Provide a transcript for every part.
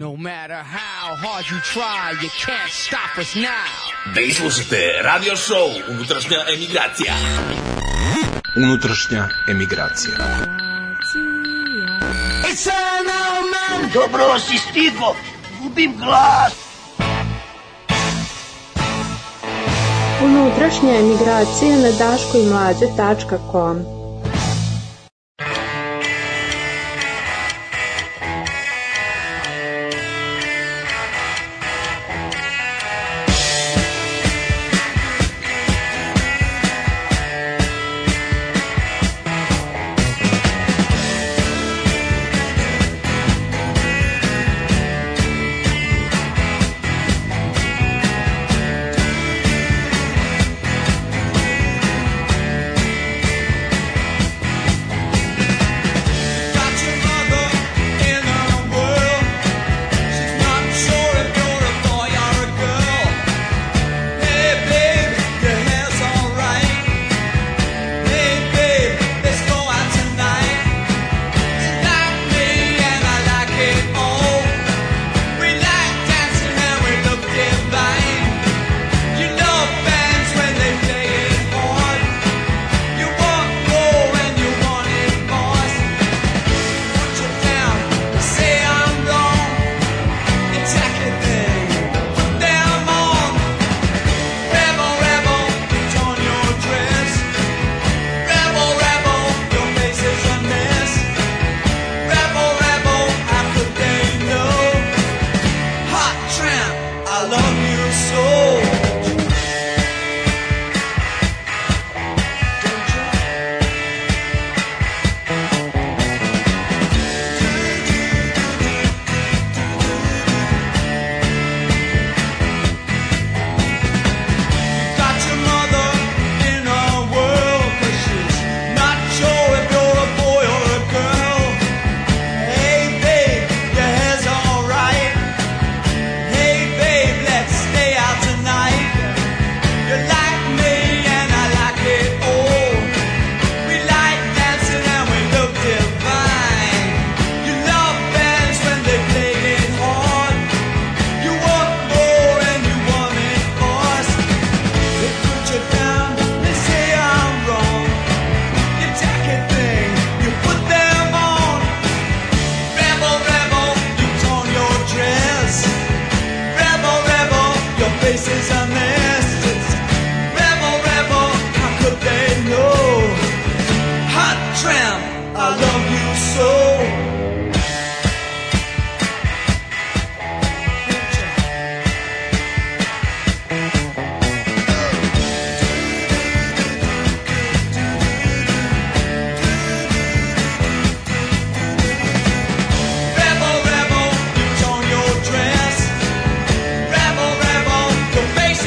No matter how hard you try, you can't stop us now. Vi slušate radio show Unutrašnja emigracija. Unutrašnja emigracija. Dobro si stigo, gubim glas. Unutrašnja emigracija na daškoimlađe.com. Face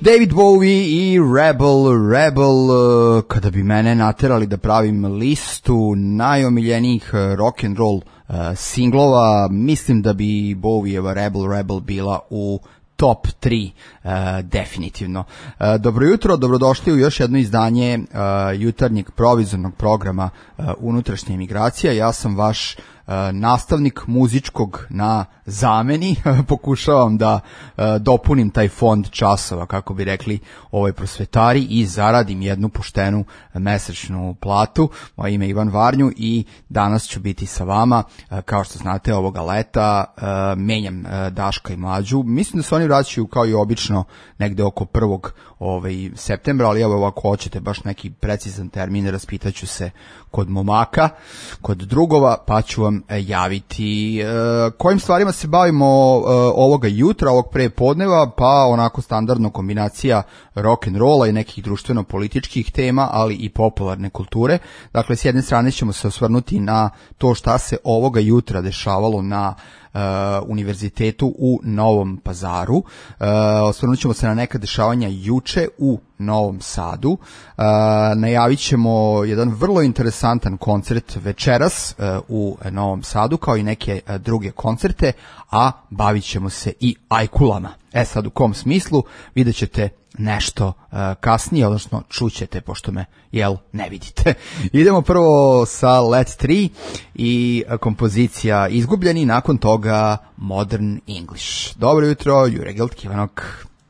David Bowie i Rebel, kada bi mene naterali da pravim listu najomiljenijih rock and roll singlova, mislim da bi Bowieva Rebel bila u top 3, definitivno. Dobro jutro, dobrodošli u još jedno izdanje jutarnjeg provizornog programa Unutrašnja emigracija. Ja sam vaš nastavnik muzičkog na zameni. Pokušavam da dopunim taj fond časova, kako bi rekli prosvetari, i zaradim jednu poštenu mesečnu platu. Moje ime je Ivan Varnju i danas ću biti sa vama. Kao što znate, ovoga leta menjam Daška i Mlađu. Mislim da se oni vraćaju kao i obično negde oko 1. septembra, ali evo, ako hoćete baš neki precizan termin, raspitaću se kod momaka, kod drugova, pa ću vam javiti kojim stvarima se bavimo ovoga jutra, ovog prepodneva. Pa onako standardno kombinacija rock and rolla i nekih društveno-političkih tema, ali i popularne kulture. Dakle, s jedne strane ćemo se osvrnuti na to šta se ovoga jutra dešavalo na univerzitetu u Novom Pazaru. Osvrnut ćemo se na neka dešavanja juče u Novom Sadu. Najavit ćemo jedan vrlo interesantan koncert večeras u Novom Sadu, kao i neke druge koncerte, a bavit ćemo se i ajkulama. Sad u kom smislu, vidjet ćete nešto kasnije, odnosno čućete, pošto me, ne vidite. Idemo prvo sa Let 3 i kompozicija Izgubljeni, nakon toga Modern English. Dobro jutro, Jure Gilt-Kivanok.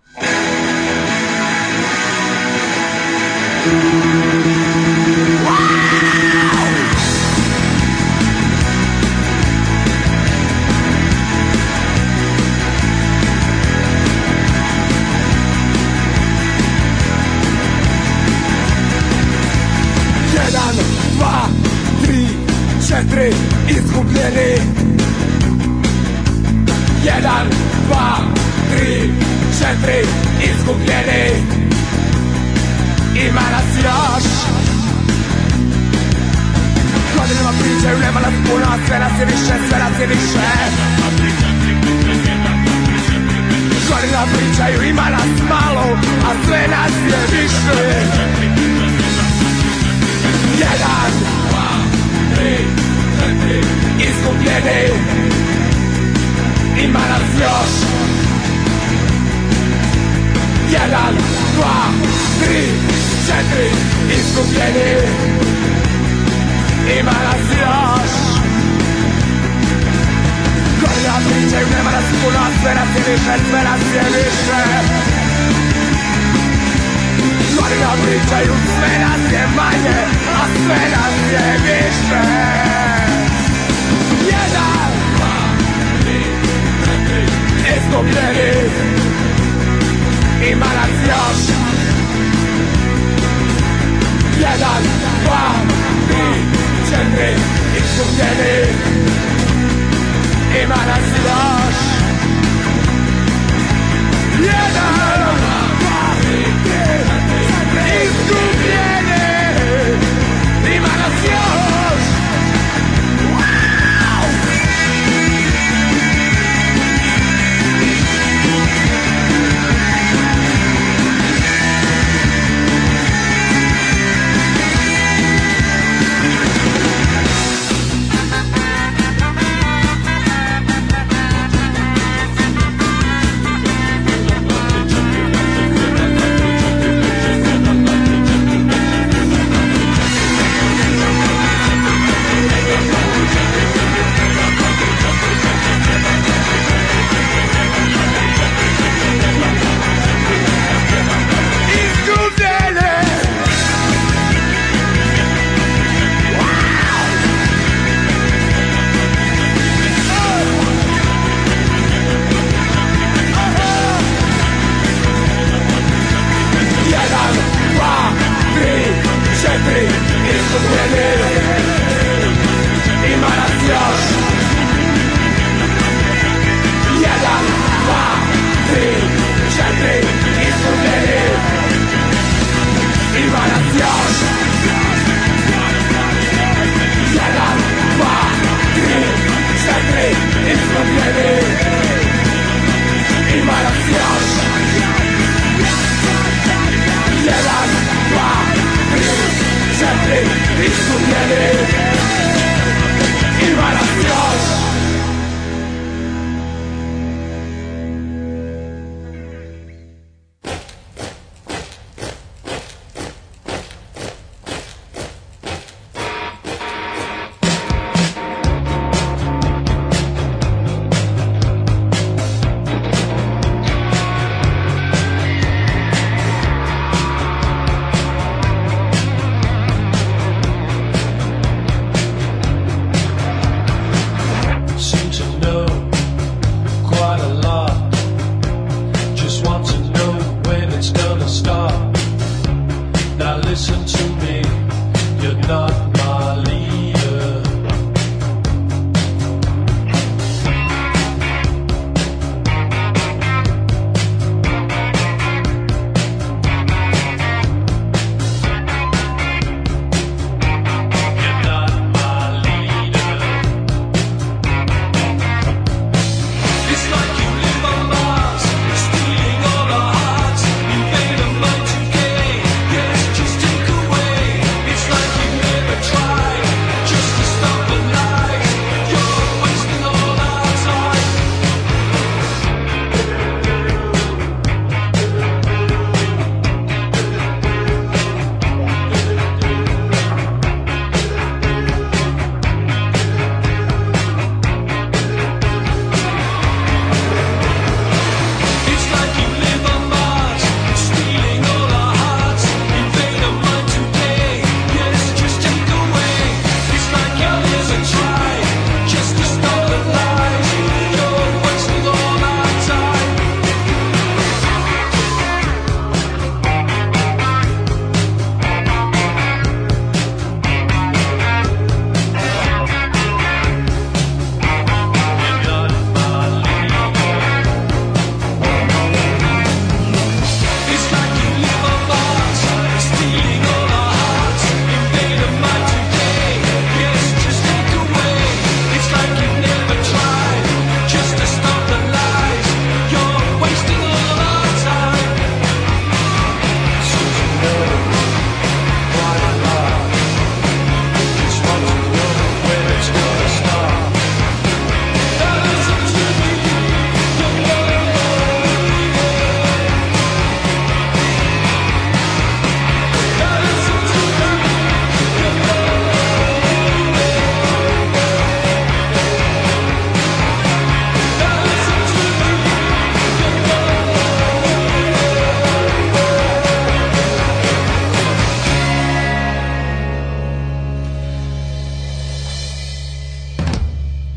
Četiri izgubljeni. 1, 2, 3, 4 izgubljeni. Ima nas još. Godinama pričaju, nema nas puno, a sve nas je više, sve nas je više. Godinama pričaju, ima nas malo, a sve nas je više. 1, 2, 3, 4 izgubljeni. Ima nas još. 1, 2, 3, 4 izgubljeni. Ima nas još. Godina pričaju, nema nas puno, a sve nas je više, sve nas je više. Godina pričaju, sve nas je manje, a sve nas je više. 1, 2, 3, 4 izgubljeni. Ima nas još. 1, 2, 3, 4 izgubljeni. Ima nas još. 1, 2, 3, 4 izgubljeni. Ima nas još.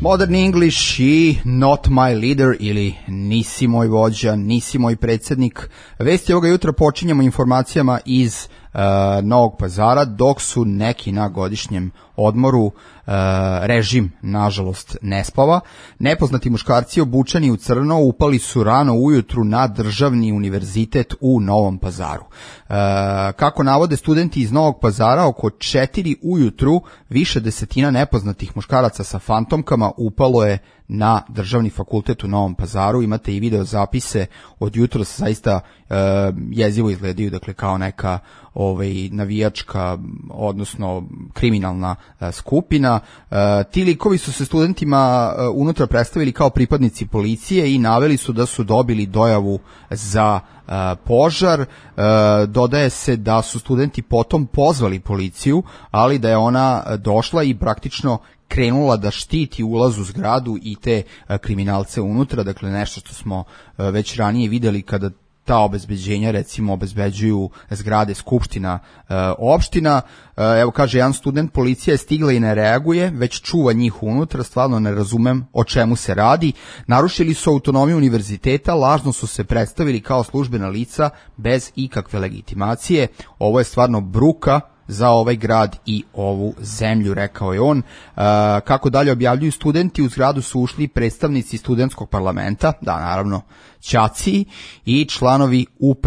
Modern English i Not My Leader ili Nisi moj vođa, nisi moj predsjednik. Vesti ovoga jutra počinjemo informacijama iz Novog Pazara, dok su neki na godišnjem odmoru. Režim, nažalost, ne spava. Nepoznati muškarci obučeni u crno upali su rano ujutru na državni univerzitet u Novom Pazaru. Kako navode studenti iz Novog Pazara, oko 4 ujutru više desetina nepoznatih muškaraca sa fantomkama upalo je na državni fakultet u Novom Pazaru. Imate i video zapise od jutros, zaista jezivo izgledaju, dakle kao neka navijačka, odnosno kriminalna skupina. Ti likovi su se studentima unutra predstavili kao pripadnici policije i naveli su da su dobili dojavu za požar. Dodaje se da su studenti potom pozvali policiju, ali da je ona došla i praktično krenula da štiti ulaz u zgradu i te kriminalce unutra, dakle nešto što smo već ranije videli kada ta obezbeđenja recimo obezbeđuju zgrade skupština opština. Evo kaže jedan student, policija je stigla i ne reaguje, već čuva njih unutra, stvarno ne razumem o čemu se radi. Narušili su autonomiju univerziteta, lažno su se predstavili kao službena lica bez ikakve legitimacije. Ovo je stvarno bruka za ovaj grad i ovu zemlju, rekao je on. Kako dalje objavljuju studenti, u zgradu su ušli predstavnici studentskog parlamenta, da naravno ćaci, i članovi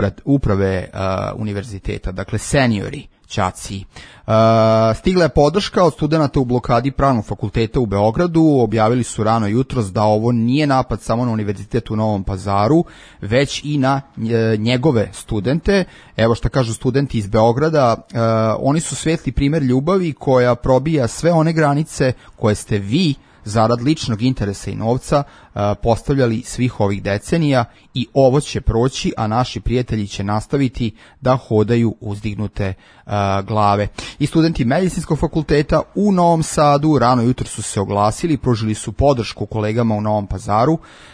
uprave univerziteta, dakle seniori ćaci. Stigla je podrška od studenata u blokadi Pravnog fakulteta u Beogradu. Objavili su rano jutros da ovo nije napad samo na univerzitet u Novom Pazaru, već i na njegove studente. Evo šta kažu studenti iz Beograda: oni su svetli primer ljubavi koja probija sve one granice koje ste vi zarad ličnog interesa i novca postavljali svih ovih decenija, i ovo će proći, a naši prijatelji će nastaviti da hodaju uzdignute glave. I studenti Medicinskog fakulteta u Novom Sadu rano jutro su se oglasili, pružili su podršku kolegama u Novom Pazaru.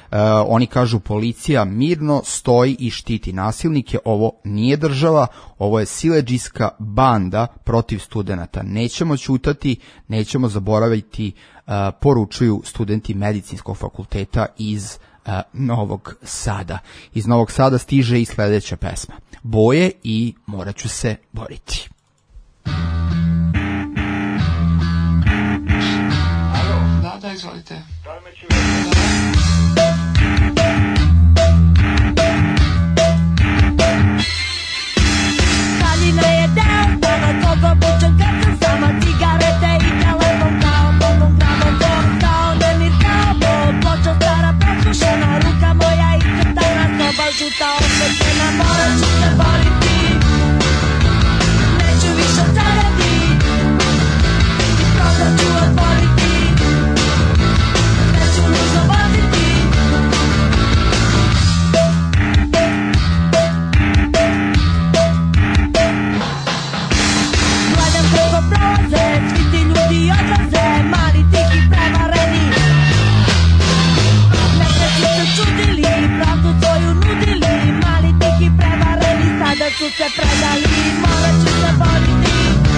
Oni kažu: policija mirno stoji i štiti nasilnike, ovo nije država, ovo je siledžijska banda protiv studenata. Nećemo ćutati, nećemo zaboraviti, poručuju studenti Medicinskog fakulteta iz Novog Sada. Iz Novog Sada stiže i sledeća pesma: Boje i Morat ću se boriti. Alo, da, izvolite. Haljina je deo, dana toga bučan kad sam sama, cigarete i telefon kao bogom gramofon, kao nemir, kao bol, ploča stara preslušana, ruka moja iscrtana, soba žuta osvetljena. Morat ću se boriti, neću više trajati, i prodat ću otvoriti, neću nužno voziti. Gledam kako prolaze, svi ti ljudi odlaze, mali, tihi, prevareni. Nekad su se čudili, pravdu svoju nudili, mali, tihi, prevareni, sada su se predali. Morat ću se boriti,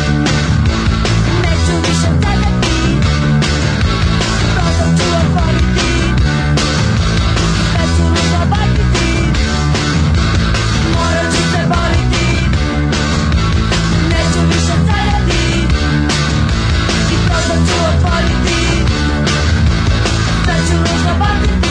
neću više sedeti, prodat ću otvoriti, sve ću nužno baciti. Morat ću se boriti, neću više sedeti, i prodat ću otvoriti, sve ću nužno baciti.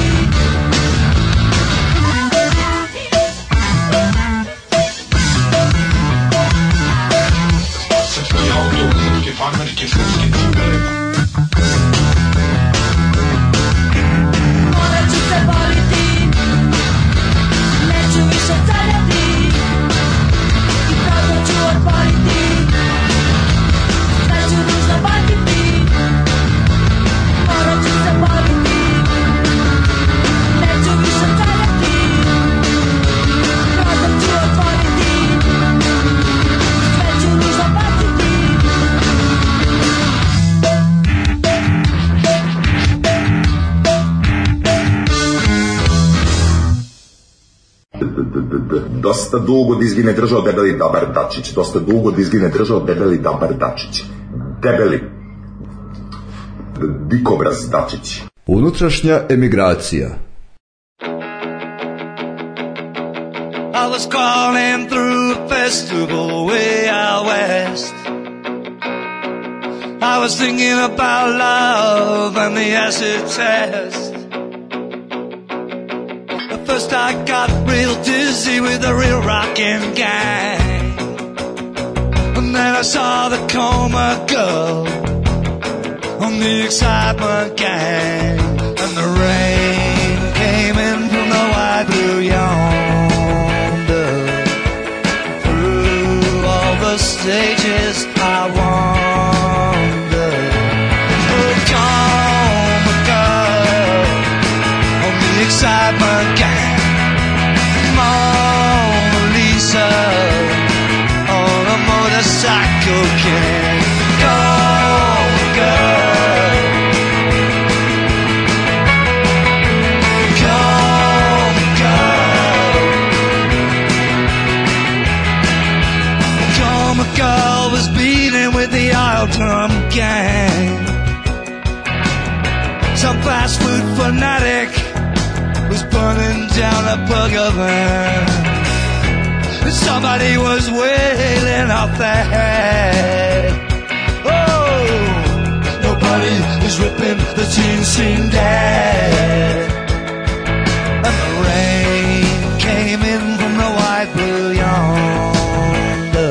Srpski auto, srpske farmerke, srpske cigare. Morat ću se boriti, neću više sedeti, i prodat ću otvoriti, sve ću nužno baciti. Morat ću se boriti, neću više sedeti, prodat ću otvoriti, sve ću nužno baciti. Dosta dugo dizgine držao debeli Dabar Dačić. Dosta dugo dizgine držao debeli Dabar Dačić. Debeli. Dikobraz Dačić. Unutrašnja emigracija. I was crawling through a festival way out west. I was thinking about love and the acid test. At first I got real dizzy with the real rockin' gang. And then I saw the Coma Girl on the Excitement Gang. And the rain came in from the wide blue yonder. Through all the stages I wander. Oh, Coma Girl on the Excitement Gang. Mona Lisa on a motorcycle gang. Coma Girl, Coma Girl. Coma Girl was beating with the oil drum gang. Some fast food fanatic was burning down a burger van. Somebody was wailing off their head. Oh, nobody is ripping the teen scene dead. And the rain came in from the wide blue yonder.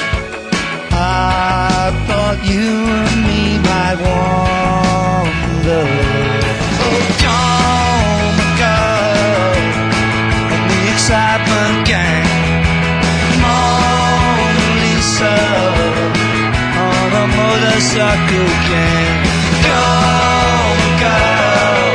I thought you and me might wander. Oh, Coma Girl and the Excitement Gang. On a motorcycle gang. Coma Girl,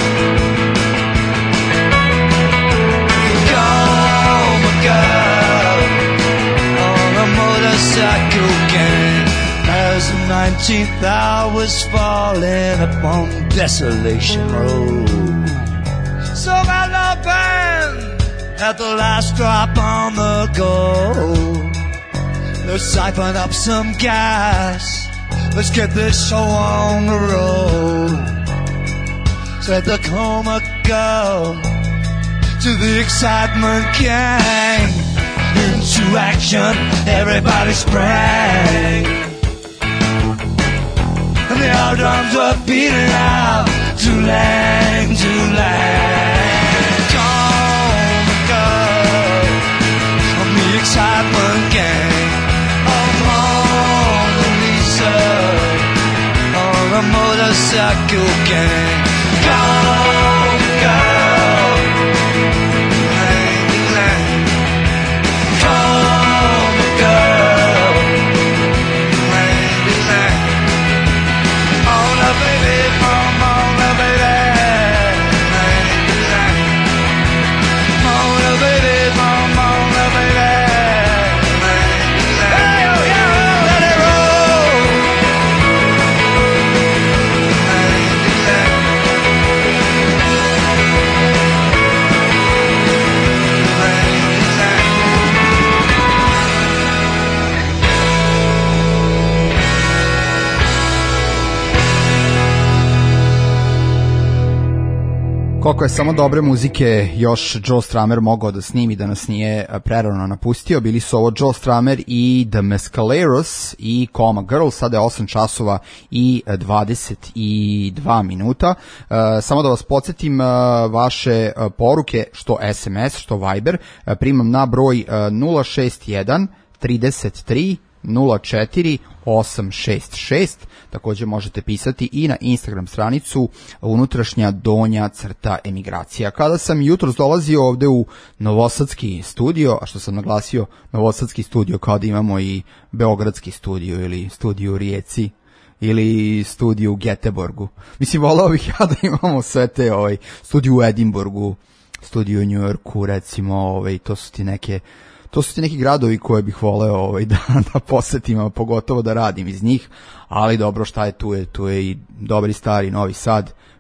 Coma Girl on a motorcycle gang. As the 19th hour was falling upon Desolation Road, so my love band had the last drop on the go. Let's siphon up some gas. Let's get this show on the road. Said the Coma Girl to the Excitement Gang. Into action, everybody sprang. And the old drums were beating out. Too-lang, too-lang. Coma Girl on the Excitement Gang. On a motorcycle gang. Coma Girl, lang, Coma Girl, lang. On a baby, on a baby, lang. On a baby, on a baby. Koliko je samo dobre muzike još Joe Strummer mogao da snimi da nas nije prerano napustio. Bili su ovo Joe Strummer i The Mescaleros i Coma Girl. Sada je 8 časova i 22 minuta. Samo da vas podsjetim, vaše poruke, što SMS, što Viber, primam na broj 061 33 04 866. Takođe možete pisati i na Instagram stranicu unutrašnja donja crta emigracija. Kada sam jutros dolazio ovde u novosadski studio, a što sam naglasio novosadski studio kao da imamo i beogradski studio ili studio u Rijeci ili studiju u Geteborgu. Mislim, voleo bih ja da imamo sve te studiju u Edinburgu, studiju u Njujorku, recimo, to su ti neki gradovi koje bih voleo da posetim, a pogotovo da radim iz njih, ali dobro, šta je tu je i dobri stari Novi Sad,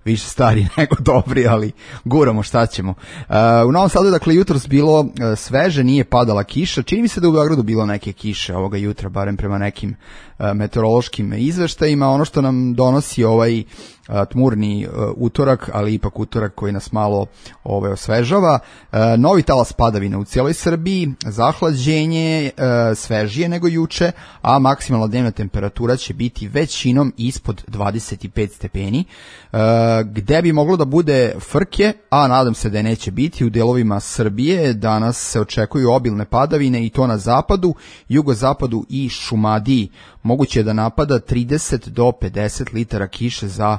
više stari nego dobri, ali guramo, šta ćemo. U Novom Sadu je dakle jutros bilo sveže, nije padala kiša, čini mi se da u Beogradu bilo neke kiše ovoga jutra, barem prema nekim meteorološkim izveštajima. Ono što nam donosi ovaj tmurni utorak, ali ipak utorak koji nas malo osvežava. Novi talas padavina u cijeloj Srbiji, zahlađenje svežije nego juče, a maksimalna dnevna temperatura će biti većinom ispod 25 stepeni, gde bi moglo da bude frke, a nadam se da je neće biti, u delovima Srbije. Danas se očekuju obilne padavine i to na zapadu, jugozapadu i Šumadiji. Moguće je da napada 30 do 50 litara kiše za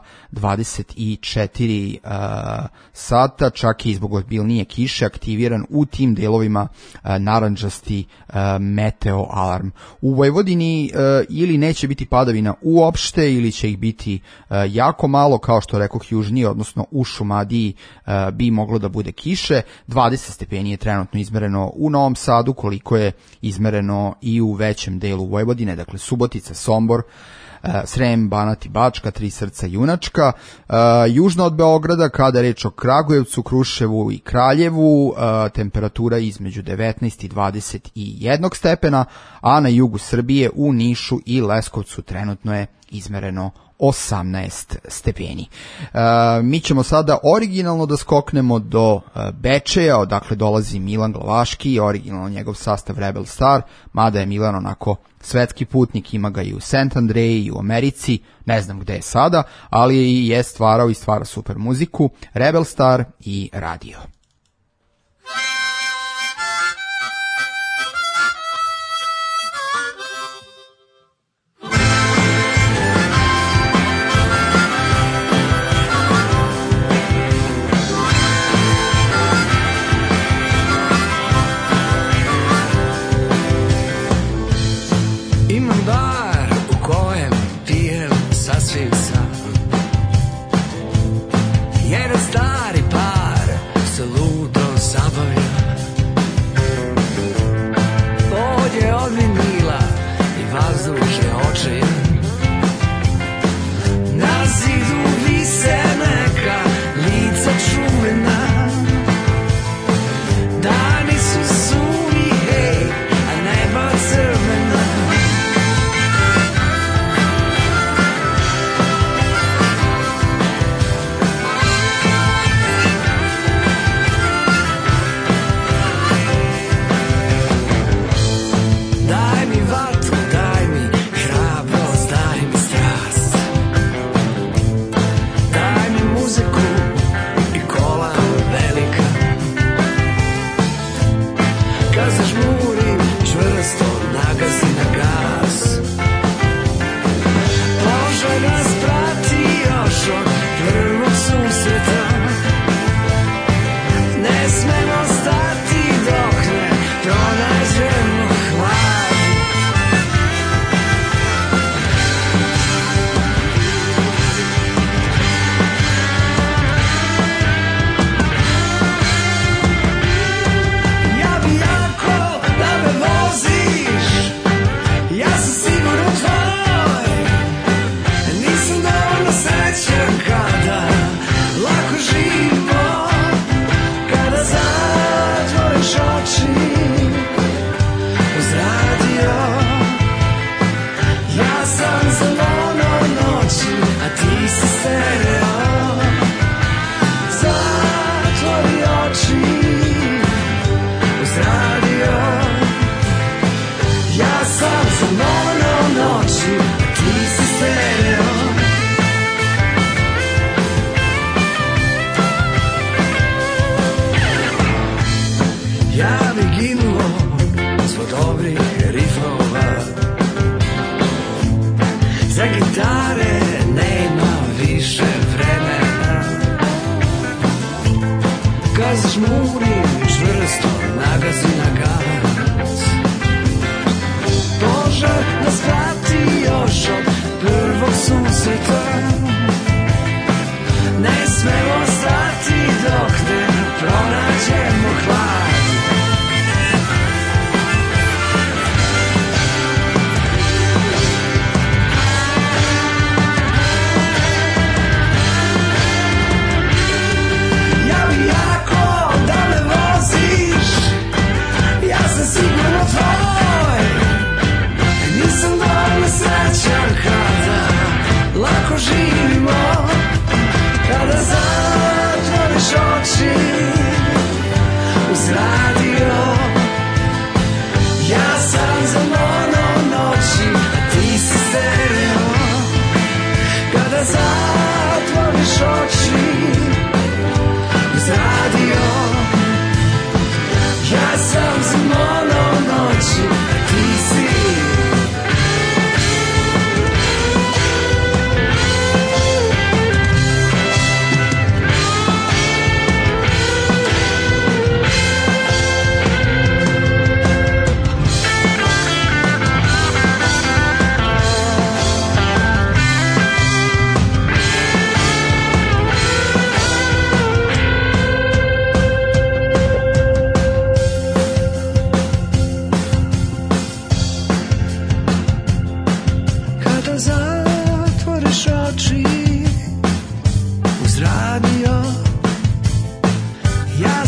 24 sata, čak i zbog obilnije kiše aktiviran u tim delovima narandžasti meteo alarm. U Vojvodini ili neće biti padavina uopšte ili će ih biti jako malo, kao što rekoh južnije, odnosno u Šumadiji bi moglo da bude kiše. 20 stepeni je trenutno izmereno u Novom Sadu, koliko je izmereno i u većem delu Vojvodine, dakle Subotica, Sombor, Srem, Banat i Bačka, Tri Srca i Junačka. Južno od Beograda, kada je reč o Kragujevcu, Kruševu i Kraljevu, temperatura između 19 i 21 stepena, a na jugu Srbije u Nišu i Leskovcu trenutno je izmereno 18 stepeni. Mi ćemo sada originalno da skoknemo do Bečeja, odakle dolazi Milan Glavaški, originalno njegov sastav Rebel Star, mada je Milan onako svetski putnik, ima ga i u St. Andreji i u Americi, ne znam gde je sada, ali je stvarao i stvara super muziku. Rebel Star i Radio.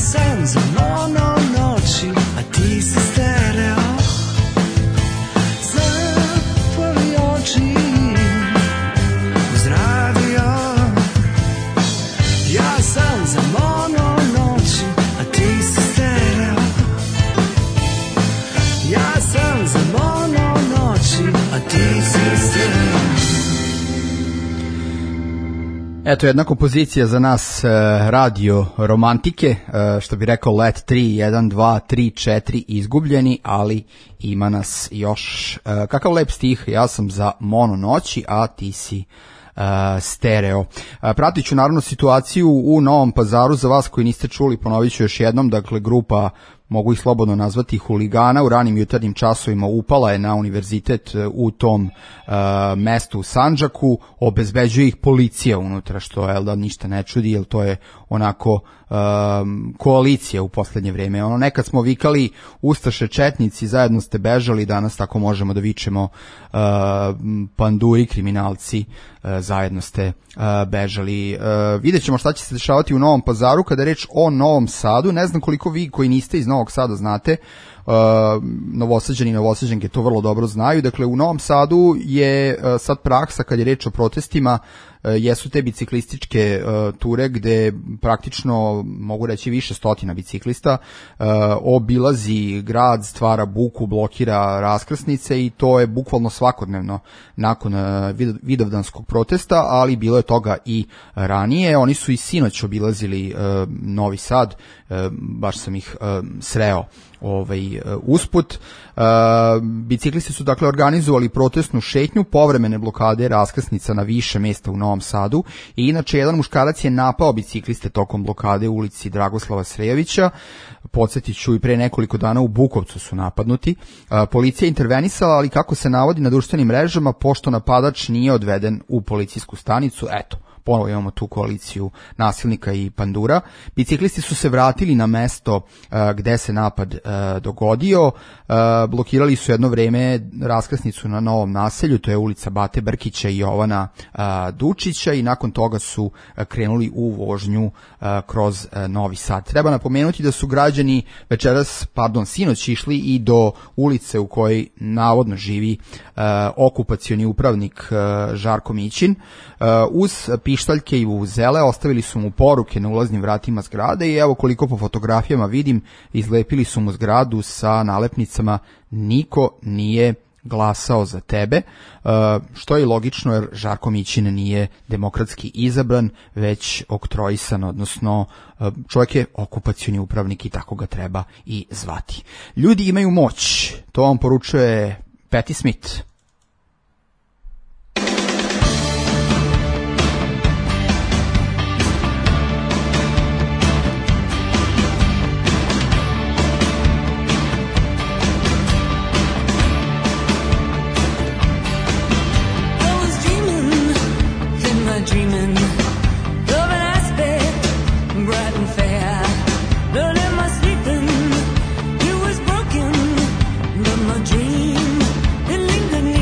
sam za mono noći, a ti si stereo. Zatvori oči uz radio. Ja sam za mono noći, a ti si stereo. Ja sam za mono noći, a ti si stereo. Eto jedna kompozicija za nas radio romantike, što bi rekao Let 3, 1, 2, 3, 4 izgubljeni, ali ima nas još. Kakav lep stih, ja sam za mono noći, a ti si stereo. Pratit ću naravno situaciju u Novom Pazaru, za vas koji niste čuli, ponovit ću još jednom, dakle grupa, mogu ih slobodno nazvati, huligana, u ranim jutarnjim časovima upala je na univerzitet u tom mestu u Sandžaku, obezbeđuje ih policija unutra, što je da ništa ne čudi, jer to je onako koalicija u poslednje vreme. Ono, nekad smo vikali ustaše, četnici, zajedno ste bežali, danas tako možemo da vičemo panduri, kriminalci, zajedno ste bežali. Vidjet ćemo šta će se dešavati u Novom Pazaru kada je reč o Novom Sadu. Ne znam koliko vi koji niste iz Novog Sada znate, Novosađani i Novosađanke to vrlo dobro znaju. Dakle, u Novom Sadu je sad praksa kad je reč o protestima, jesu te biciklističke ture gde praktično, mogu reći, više stotina biciklista obilazi grad, stvara buku, blokira raskrsnice i to je bukvalno svakodnevno nakon vidovdanskog protesta, ali bilo je toga i ranije. Oni su i sinoć obilazili Novi Sad, baš sam ih sreo usput. Biciklisti su dakle organizovali protestnu šetnju, povremene blokade raskrsnica na više mesta u Novom Sadu i inače jedan muškarac je napao bicikliste tokom blokade u ulici Dragoslava Srejovića. Podsjetit ću, i pre nekoliko dana u Bukovcu su napadnuti. Policija je intervenisala, ali kako se navodi na društvenim mrežama, pošto napadač nije odveden u policijsku stanicu, eto, ponovo imamo tu koaliciju nasilnika i pandura. Biciklisti su se vratili na mesto gde se napad dogodio, blokirali su jedno vreme raskrsnicu na Novom naselju, to je ulica Bate Brkića i Jovana Dučića, i nakon toga su krenuli u vožnju kroz Novi Sad. Treba napomenuti da su građani sinoć išli i do ulice u kojoj navodno živi okupacioni upravnik Žarko Mićin. Uz pištaljke i vuvuzele ostavili su mu poruke na ulaznim vratima zgrade i evo koliko po fotografijama vidim, izlepili su mu zgradu sa nalepnicama "Niko nije glasao za tebe", što je logično jer Žarko Mićin nije demokratski izabran, već oktroisan, odnosno čovjek je okupacioni upravnik i tako ga treba i zvati. Ljudi imaju moć, to vam poručuje Patti Smith. Dreaming of an aspect bright and fair, but in my sleeping it was broken. But my dream, it lingered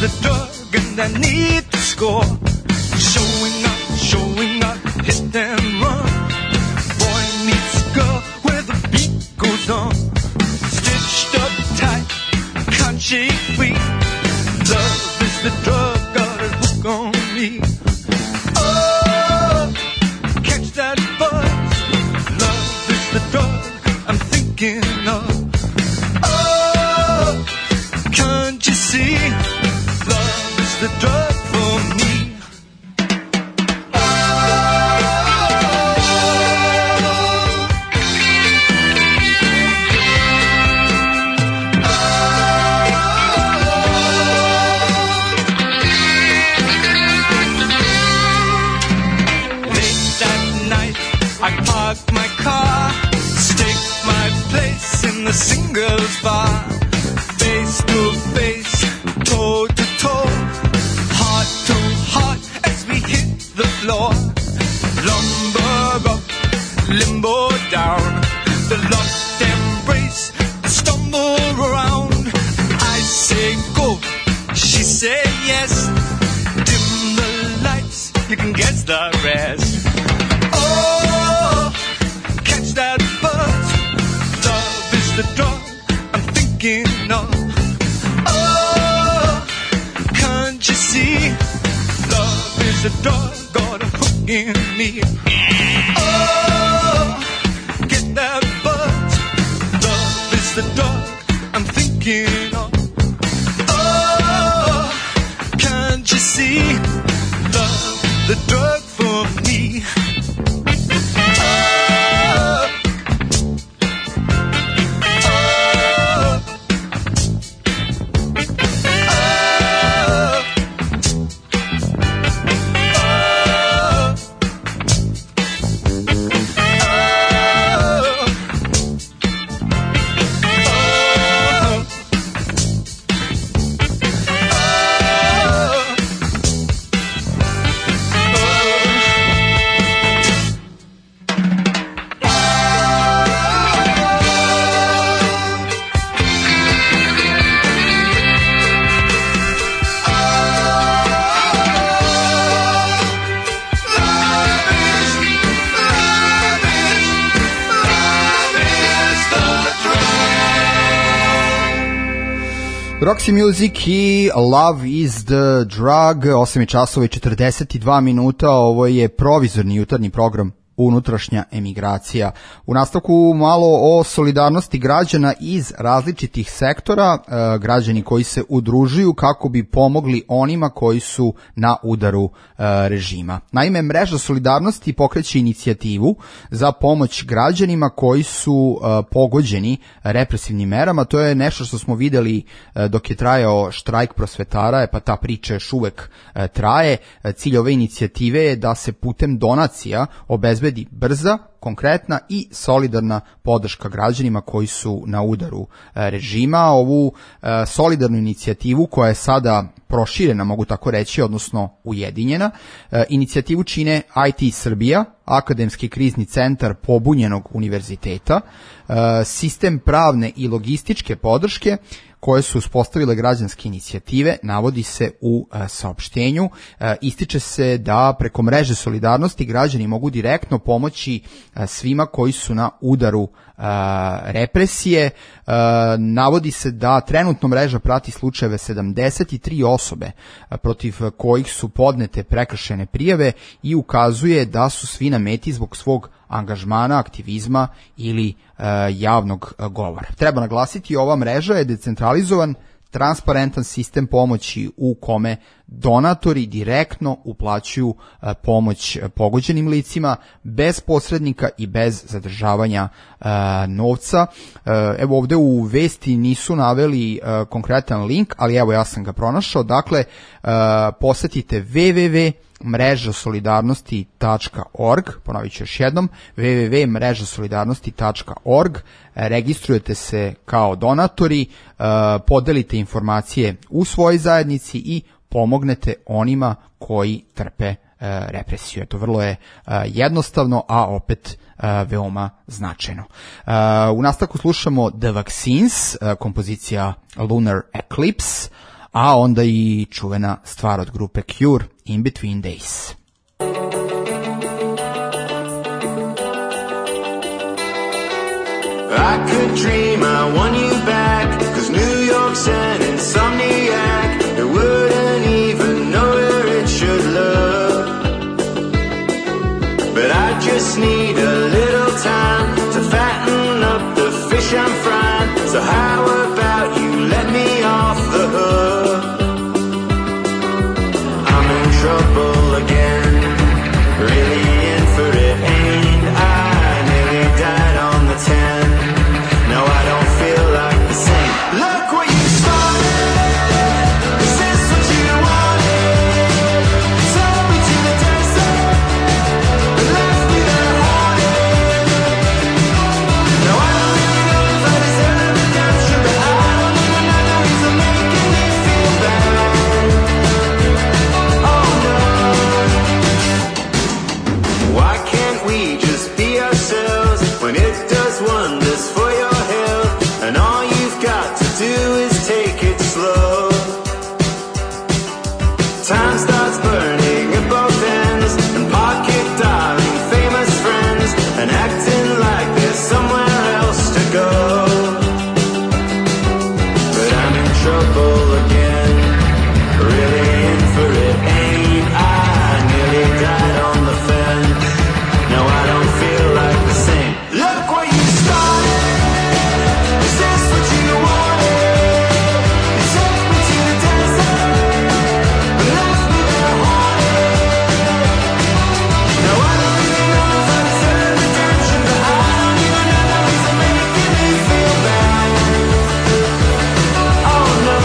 the drug and I need to score. Showing up, hit and run. Boy meets girl where the beat goes on. Stitched up tight, can't shake free. Love is the drug, got a hook on me. Oh, catch that buzz. Love is the drug I'm thinking of. Oh, can't you see? Love is the drug for me. My car, stake my place in the singles bar. Face to face, toe to toe, heart to heart as we hit the floor. Lumber up, limbo down, the lost embrace, the stumble around. I say go, she say yes. Dim the lights, you can guess the rest. That buzz, love is the drug I'm thinking of. Oh, can't you see? Love is the drug, got a hook in me. Oh, get that buzz, love is the drug I'm thinking of. Oh, can't you see? Love, the drug for me. Roxy Music i Love is the Drug, 8 časova i 42 minuta, ovo je provizorni jutarnji program Unutrašnja emigracija. U nastavku malo o solidarnosti građana iz različitih sektora, građani koji se udružuju kako bi pomogli onima koji su na udaru režima. Naime, Mreža solidarnosti pokreće inicijativu za pomoć građanima koji su pogođeni represivnim merama. To je nešto što smo videli dok je trajao štrajk prosvetara, pa ta priča još uvek traje. Cilj ove inicijative je da se putem donacija obezbedi brza, konkretna i solidarna podrška građanima koji su na udaru režima. Ovu solidarnu inicijativu koja je sada proširena, mogu tako reći, odnosno ujedinjena. Inicijativu čine IT Srbija, Akademski krizni centar Pobunjenog univerziteta, sistem pravne i logističke podrške koje su uspostavile građanske inicijative, navodi se u saopštenju. Ističe se da preko Mreže solidarnosti građani mogu direktno pomoći svima koji su na udaru represije. Navodi se da trenutno mreža prati slučajeve 73 osobe protiv kojih su podnete prekršajne prijave i ukazuje da su svi na meti zbog svog angažmana, aktivizma ili javnog govora. Treba naglasiti, ova mreža je decentralizovan, transparentan sistem pomoći u kome donatori direktno uplaćuju pomoć pogođenim licima bez posrednika i bez zadržavanja novca. Evo ovde u vesti nisu naveli konkretan link, ali evo ja sam ga pronašao. Dakle, posetite www.mrežasolidarnosti.org, ponovit ću još jednom, www.mrežasolidarnosti.org, registrujete se kao donatori, podelite informacije u svojoj zajednici i pomognete onima koji trpe represiju. Eto, vrlo je jednostavno, a opet veoma značajno. U nastavku slušamo The Vaccines, kompozicija Lunar Eclipse, a onda i čuvena stvar od grupe Cure, In Between Days. I could dream I won you back, 'cause New York's an insomniac. It wouldn't even know where it should look. But I just need a little time to fatten up the fish I'm frying. So how about you let me off the hook? I'm in trouble again, really in for it, ain't I? Nearly died on the 10. No, I don't feel like the same. Look what you started. Is this what you wanted? Took me to the desert and left me there haunted. Now I don't really know if I deserve redemption, but I don't even know the reason making me feel bad. Oh no. Why can't we just be ourselves when it does wonders for your health? And all you've got to do is take it slow. Time starts burning at both ends, and pocket dialing famous friends, and acting like there's somewhere else to go. But I'm in trouble again, really in for it, ain't I? Nearly died on the fence. No, I don't feel like the same. Look what you started. Is this what you wanted? You took me to the desert and left me there haunted. No, I don't really know if I deserve redemption, but I don't even know the reason making me feel bad. Oh no.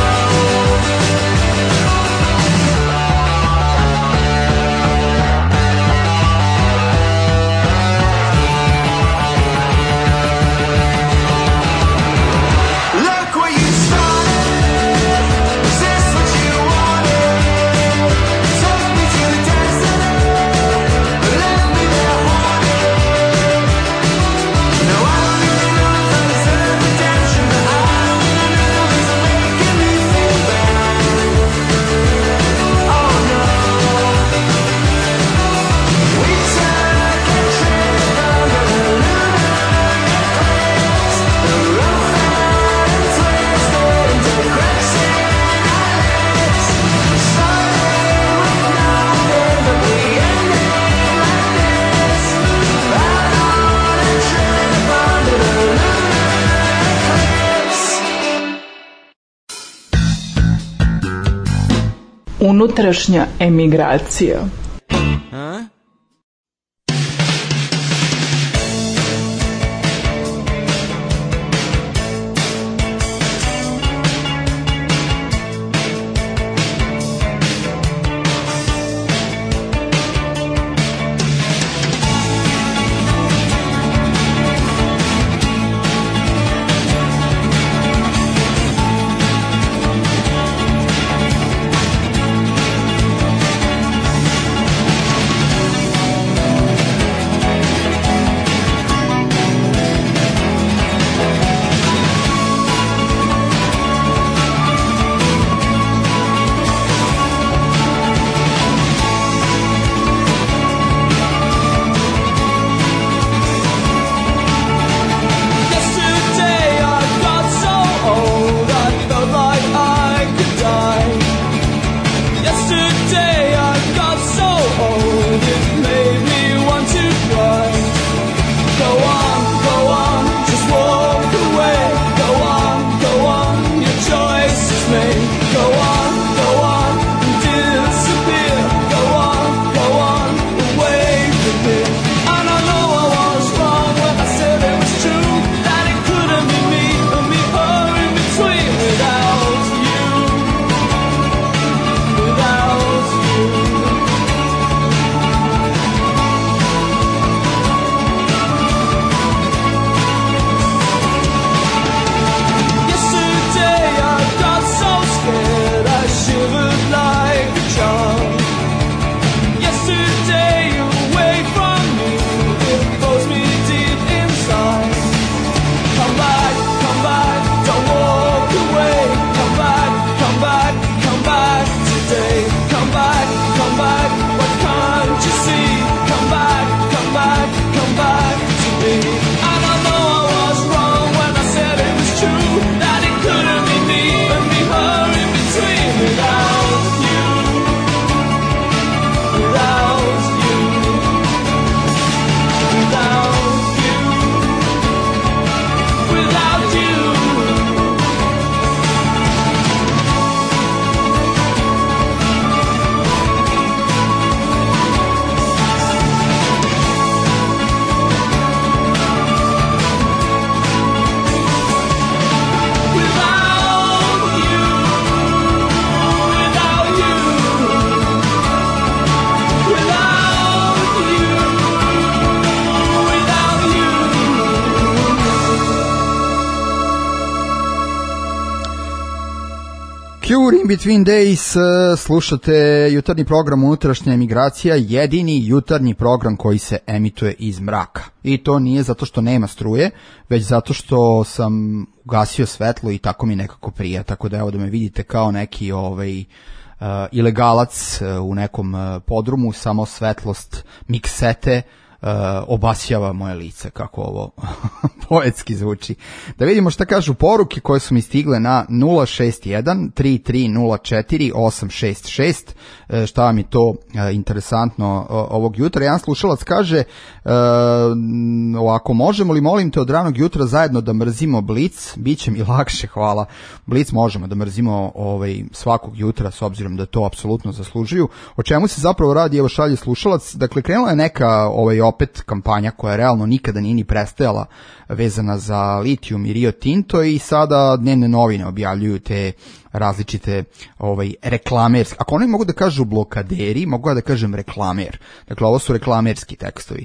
Look what you started. Is this what you wanted? Took me to the desert and left me there haunted. No, I don't really know if I deserve redemption, but I don't even know the reason making me feel bad. Oh no. We took a trip under the lunar eclipse. The road fell and twisted into cracks in our lips. We started with nothing, but we ended like this. Out on a trip under the lunar eclipse. Unutrašnja emigracija. In Between Days slušate jutarnji program Unutrašnja emigracija, jedini jutarnji program koji se emituje iz mraka. I to nije zato što nema struje, već zato što sam ugasio svetlo i tako mi nekako prija. Tako da evo da me vidite kao neki ilegalac u nekom podrumu, samo svetlost miksete obasjava moje lice, kako ovo poetski zvuči. Da vidimo šta kažu poruke koje su mi stigle na 061-3304-866. Šta vam je to interesantno ovog jutra. Jedan slušalac kaže ovako, možemo li, molim te, od ranog jutra zajedno da mrzimo Blic, bit će mi lakše, hvala. Blic možemo da mrzimo svakog jutra, s obzirom da to apsolutno zaslužuju. O čemu se zapravo radi, evo šalje slušalac. Dakle, krenula je neka opet kampanja koja realno nikada nije ni prestajala, vezana za litijum i Rio Tinto, i sada dnevne novine objavljuju te različite reklamerski, ako oni mogu da kažu blokaderi, mogu da kažem reklamer. Dakle, ovo su reklamerski tekstovi.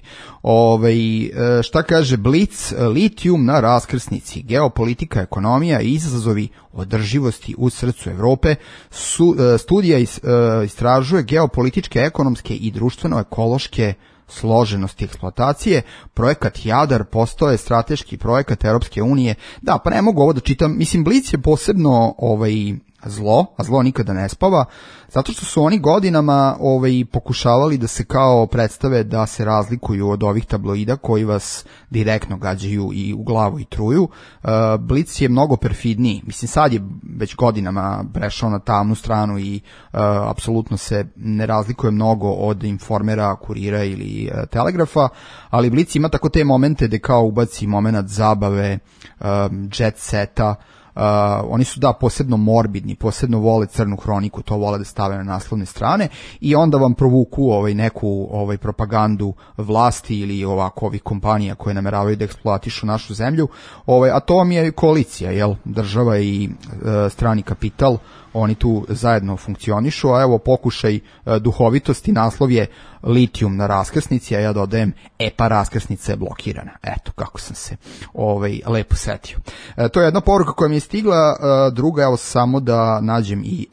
Šta kaže Blic? Litijum na raskrsnici, geopolitika, ekonomija i izazovi održivosti u srcu Evrope. Studija istražuje geopolitičke, ekonomske i društveno-ekološke složenosti eksploatacije. Projekat Jadar postao je strateški projekat Europske unije. Da, pa ne mogu ovo da čitam. Mislim, Blic je posebno zlo, a zlo nikada ne spava, zato što su oni godinama pokušavali da se kao predstave da se razlikuju od ovih tabloida koji vas direktno gađaju i u glavu i truju. Blic je mnogo perfidniji. Mislim, sad je već godinama prešao na tamnu stranu i apsolutno se ne razlikuje mnogo od Informera, Kurira ili Telegrafa, ali Blic ima tako te momente gde kao ubaci moment zabave, jet seta. Oni su posebno morbidni, posebno vole crnu hroniku, to vole da stave na naslovne strane i onda vam provuku neku propagandu vlasti ili ovih kompanija koje nameravaju da eksploatišu našu zemlju, a to vam je koalicija, država i strani kapital, oni tu zajedno funkcionišu, a evo pokušaj duhovitosti, naslov je litijum na raskrsnici, a ja dodajem, pa raskrsnica je blokirana. Eto, kako sam se lepo setio. To je jedna poruka koja mi je stigla, druga, evo samo da nađem i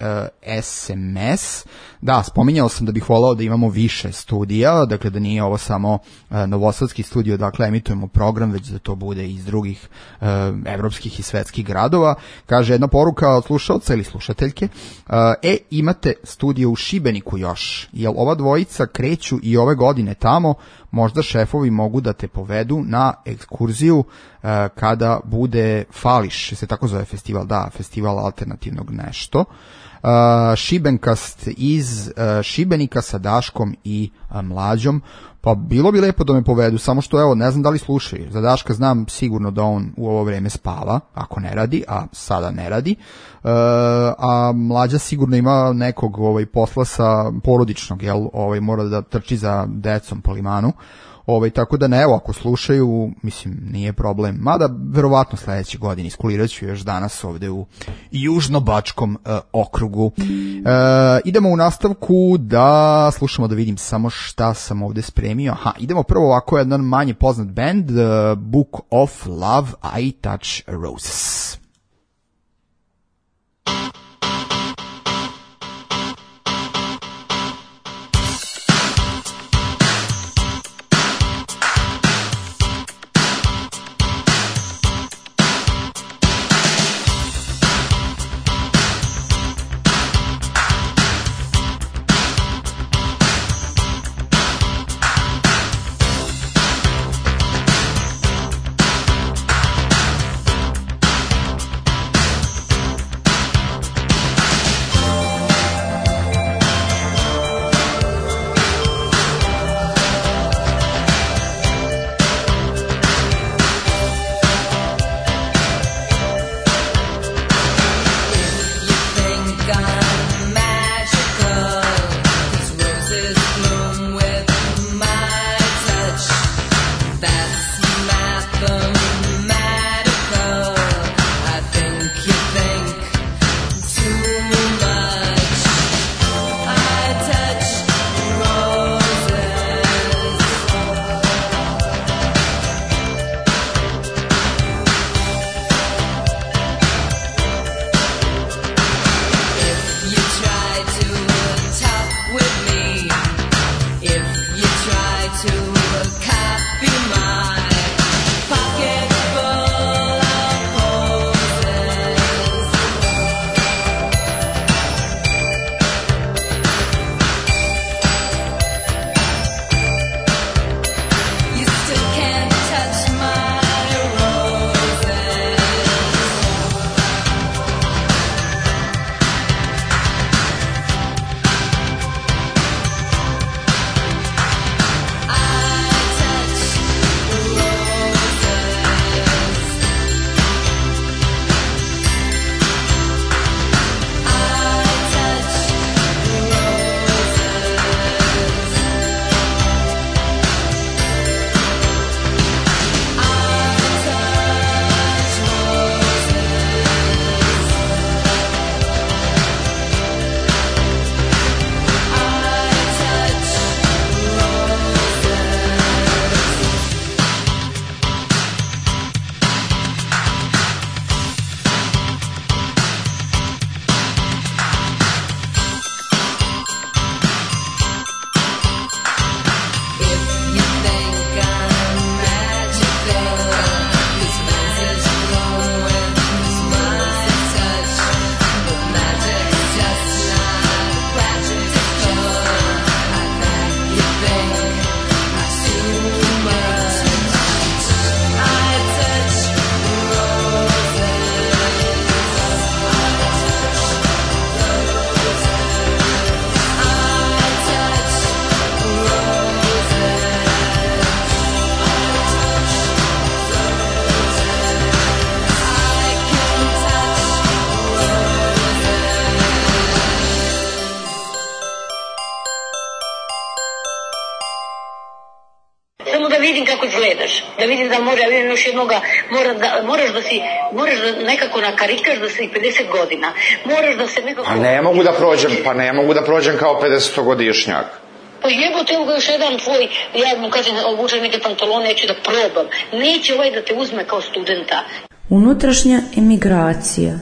SMS. Da, spominjao sam da bih volao da imamo više studija, dakle da nije ovo samo novosadski studio, dakle emitujemo program, već da to bude iz drugih evropskih i svetskih gradova. Kaže jedna poruka od slušalca ili slušateljke, imate studio u Šibeniku još, jel ova dvojica kreću i ove godine tamo, možda šefovi mogu da te povedu na ekskurziju kada bude Fališ, se tako zove festival, da, festival alternativnog nešto. Šibenkast iz Šibenika sa Daškom i Mlađom, pa bilo bi lepo da me povedu, samo što evo ne znam da li slušaju. Za Daška znam sigurno da on u ovo vreme spava, ako ne radi, a sada ne radi, a Mlađa sigurno ima nekog posla sa porodičnog, mora da trči za decom po limanu. Tako da ne, evo, ako slušaju, mislim, nije problem. Mada, verovatno sledeće godine iskulirat ću još danas ovde u Južnobačkom okrugu. Idemo u nastavku da slušamo, da vidim samo šta sam ovde spremio. Idemo prvo ovako jedan manje poznat band, Book of Love, I Touch Roses. vidim kako izgledaš, da vidim da može, ja vidim još jednoga, moraš da nekako nakarikaš da si 50 godina, moraš da se nekako... Pa ne mogu da prođem kao 50-godišnjak. Pa jebote, evo ga još jedan tvoj, ja mu kažem, obučem neke pantalone, neću da probam. Neće ovaj da te uzme kao studenta. Unutrašnja emigracija.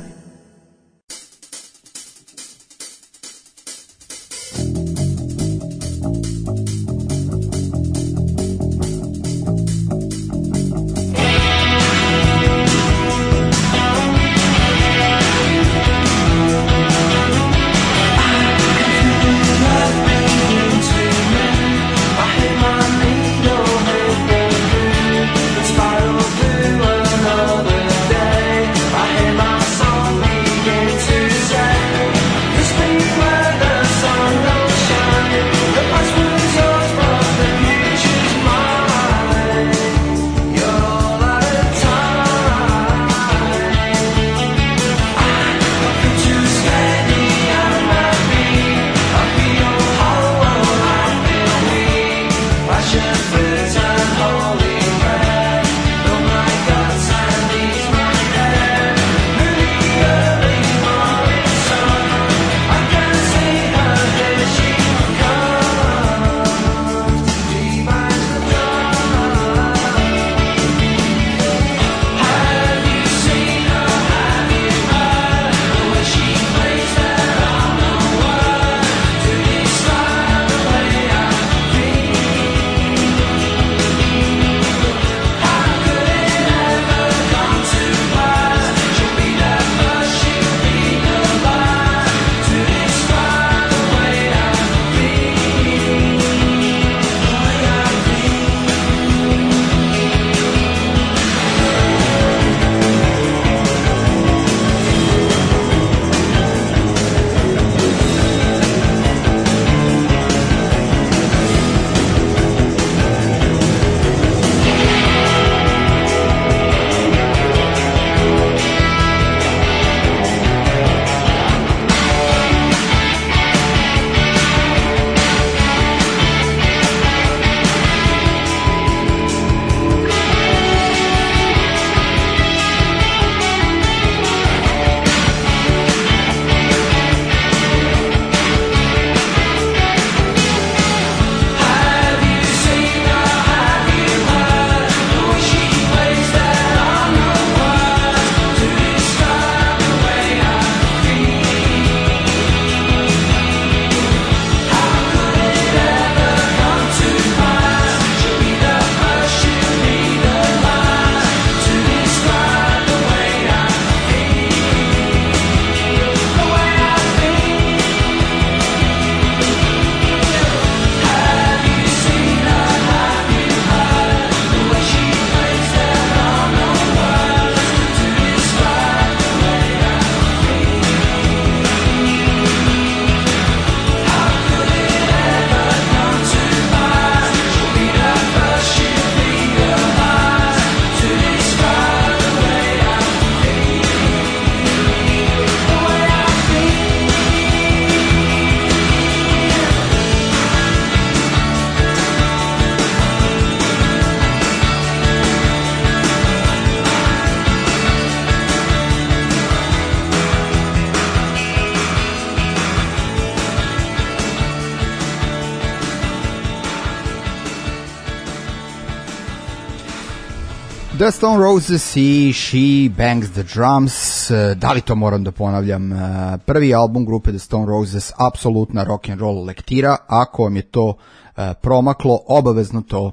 The Stone Roses i She Bangs the Drums. Da li to moram da ponavljam? Prvi album grupe The Stone Roses, apsolutna rock'n'roll lektira. Ako vam je to promaklo, obavezno to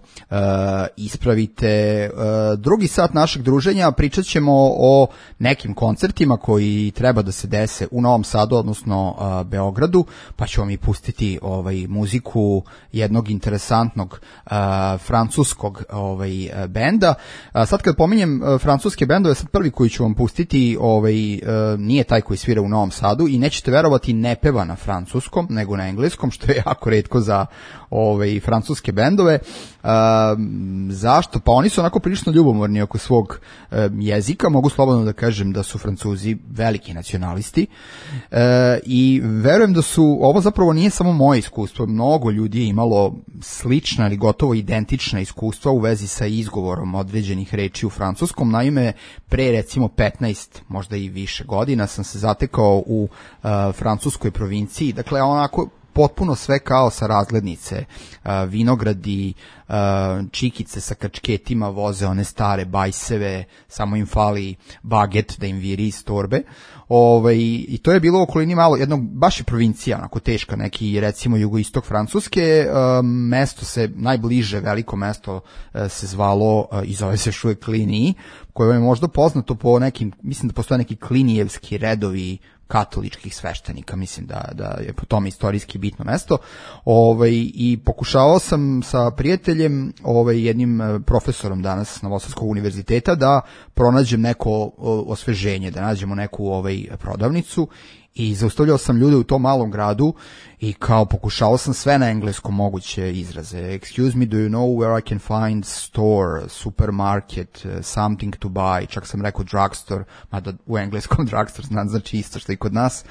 ispravite. Drugi sat našeg druženja pričat ćemo o nekim koncertima koji treba da se dese u Novom Sadu, odnosno Beogradu, pa ću vam i pustiti muziku jednog interesantnog francuskog benda. Sad kad pominjem francuske bendove, sad prvi koji ću vam pustiti nije taj koji svira u Novom Sadu i nećete verovati, ne peva na francuskom nego na engleskom, što je jako retko za francuske bendove. Zašto? Pa oni su onako prilično ljubomorni oko svog jezika, mogu slobodno da kažem da su Francuzi veliki nacionalisti i verujem da su, ovo zapravo nije samo moje iskustvo, mnogo ljudi je imalo slična ili gotovo identična iskustva u vezi sa izgovorom određenih reči u francuskom. Naime, pre recimo 15, možda i više godina sam se zatekao u francuskoj provinciji, dakle onako potpuno sve kao sa razglednice, vinogradi, čikice sa kačketima voze one stare bajseve, samo im fali baget da im viri iz torbe. I to je bilo u okolini malo, jedno, baš je provincija, onako teška, neki recimo jugoistok Francuske, mesto se, najbliže veliko mesto se zvalo i zove se još uvijek Cluny, koje je možda poznato po nekim, mislim da postoje neki klinijevski redovi katoličkih sveštenika, mislim da je po tome istorijski bitno mesto. I pokušavao sam sa prijateljem, jednim profesorom danas Novosadskog univerziteta, da pronađem neko osveženje, da nađemo neku prodavnicu, i zaustavljao sam ljude u tom malom gradu i kao pokušao sam sve na engleskom moguće izraze. Excuse me, do you know where I can find store, supermarket, something to buy, čak sam rekao drugstore, mada u engleskom drugstore znači isto što i kod nas.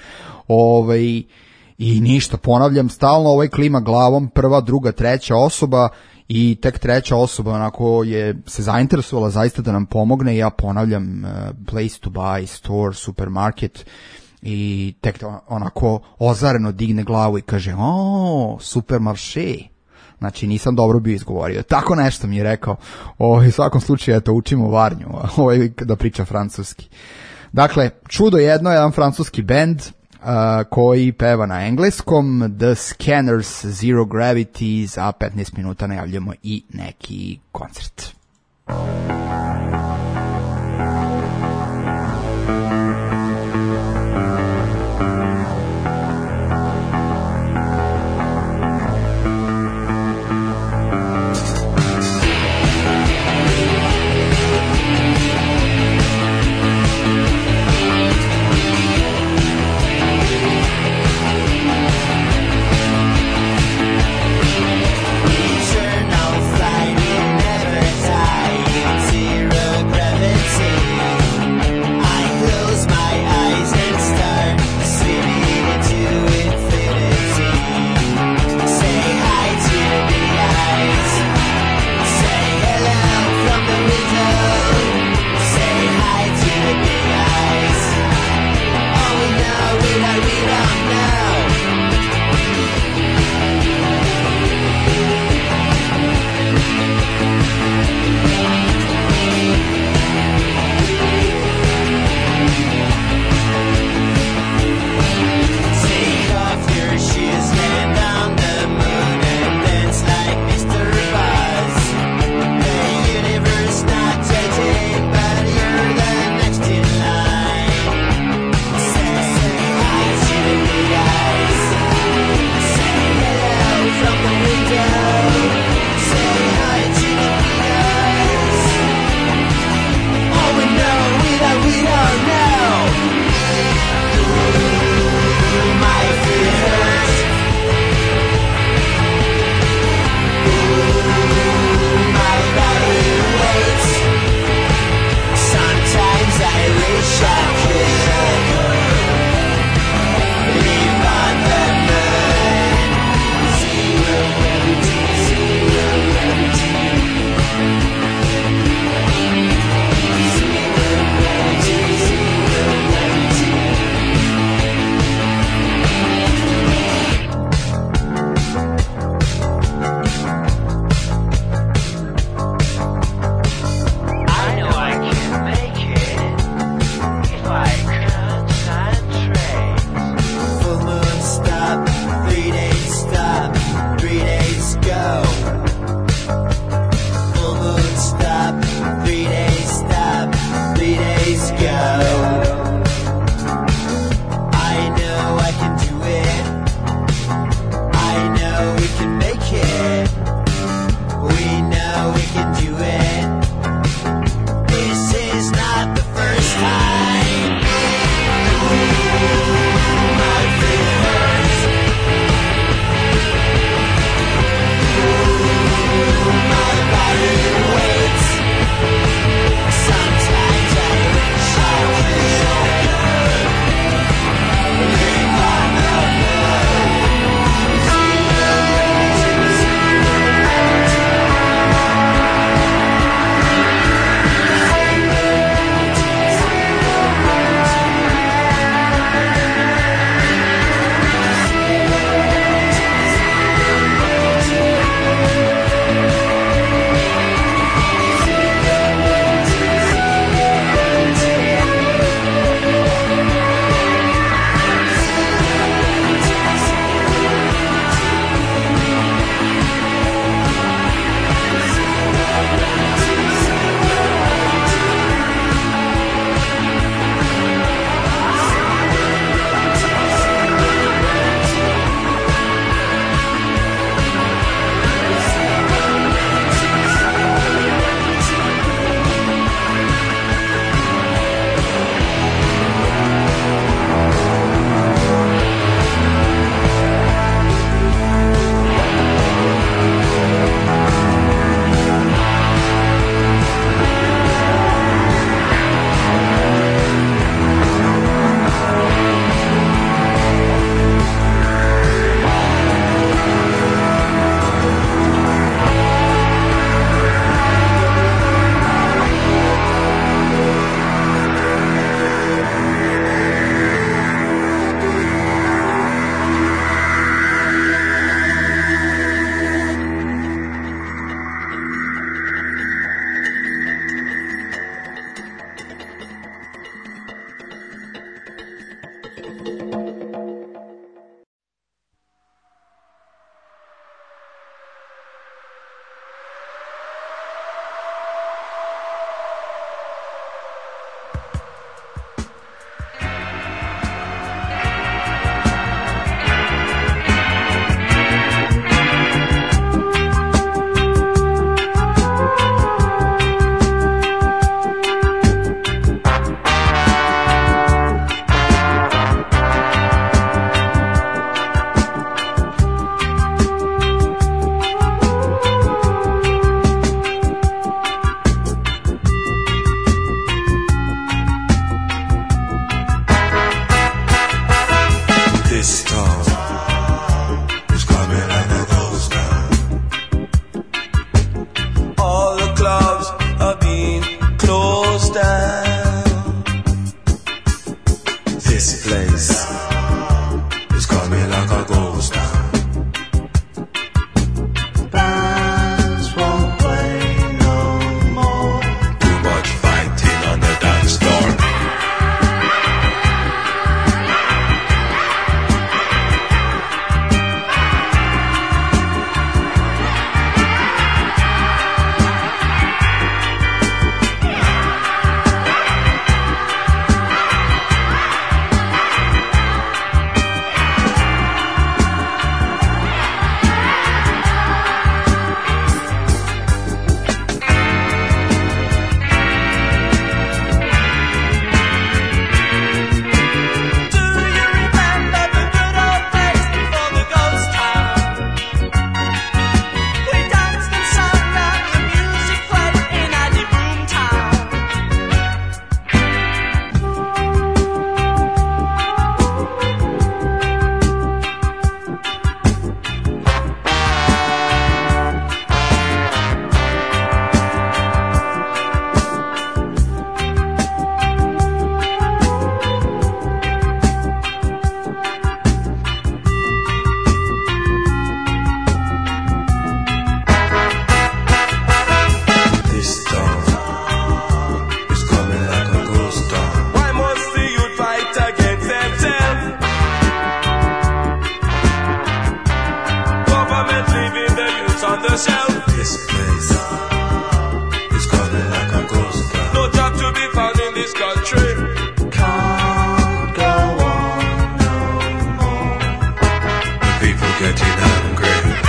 I ništa, ponavljam stalno, klima glavom, prva, druga, treća osoba, i tek treća osoba onako je se zainteresovala zaista da nam pomogne i ja ponavljam place to buy, store, supermarket, i tek onako ozareno digne glavu i kaže supermarše. Znači nisam dobro bio izgovorio. Tako nešto mi je rekao. U svakom slučaju, eto, učimo Varnju da priča francuski. Dakle, čudo jedno, jedan francuski bend koji peva na engleskom, The Scanners, Zero Gravity, za 15 minuta najavljamo i neki koncert. Turn off light, you never die. this place. It's coming like a ghost town. No job to be found in this country. Can't go on no more. The people getting hungry.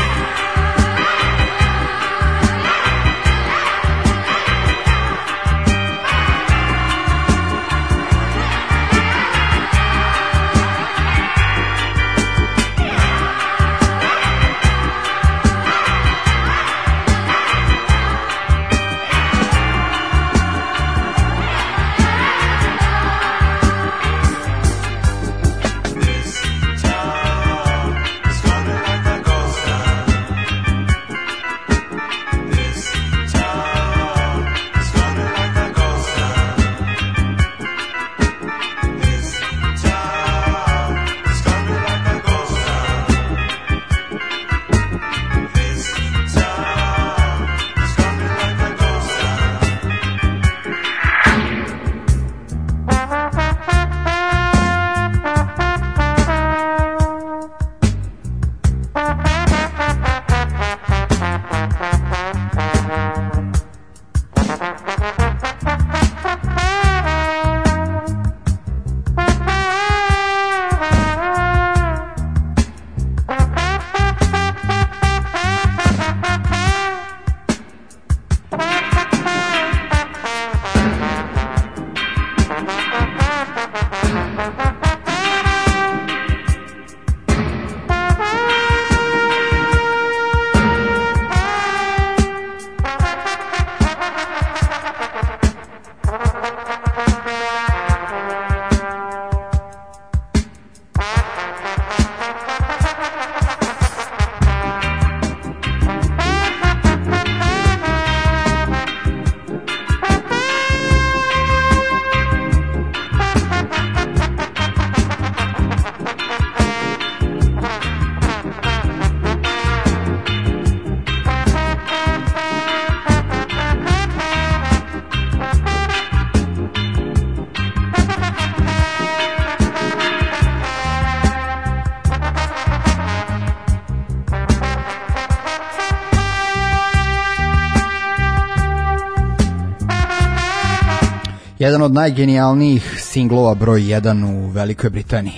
Jedan od najgenijalnijih singlova broj 1 u Velikoj Britaniji.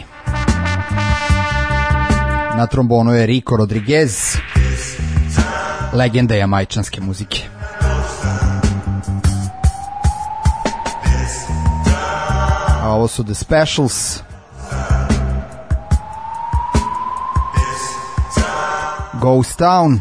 Na trombonu je Rico Rodriguez, legenda jamajčanske muzike. A ovo su The Specials, Ghost Town.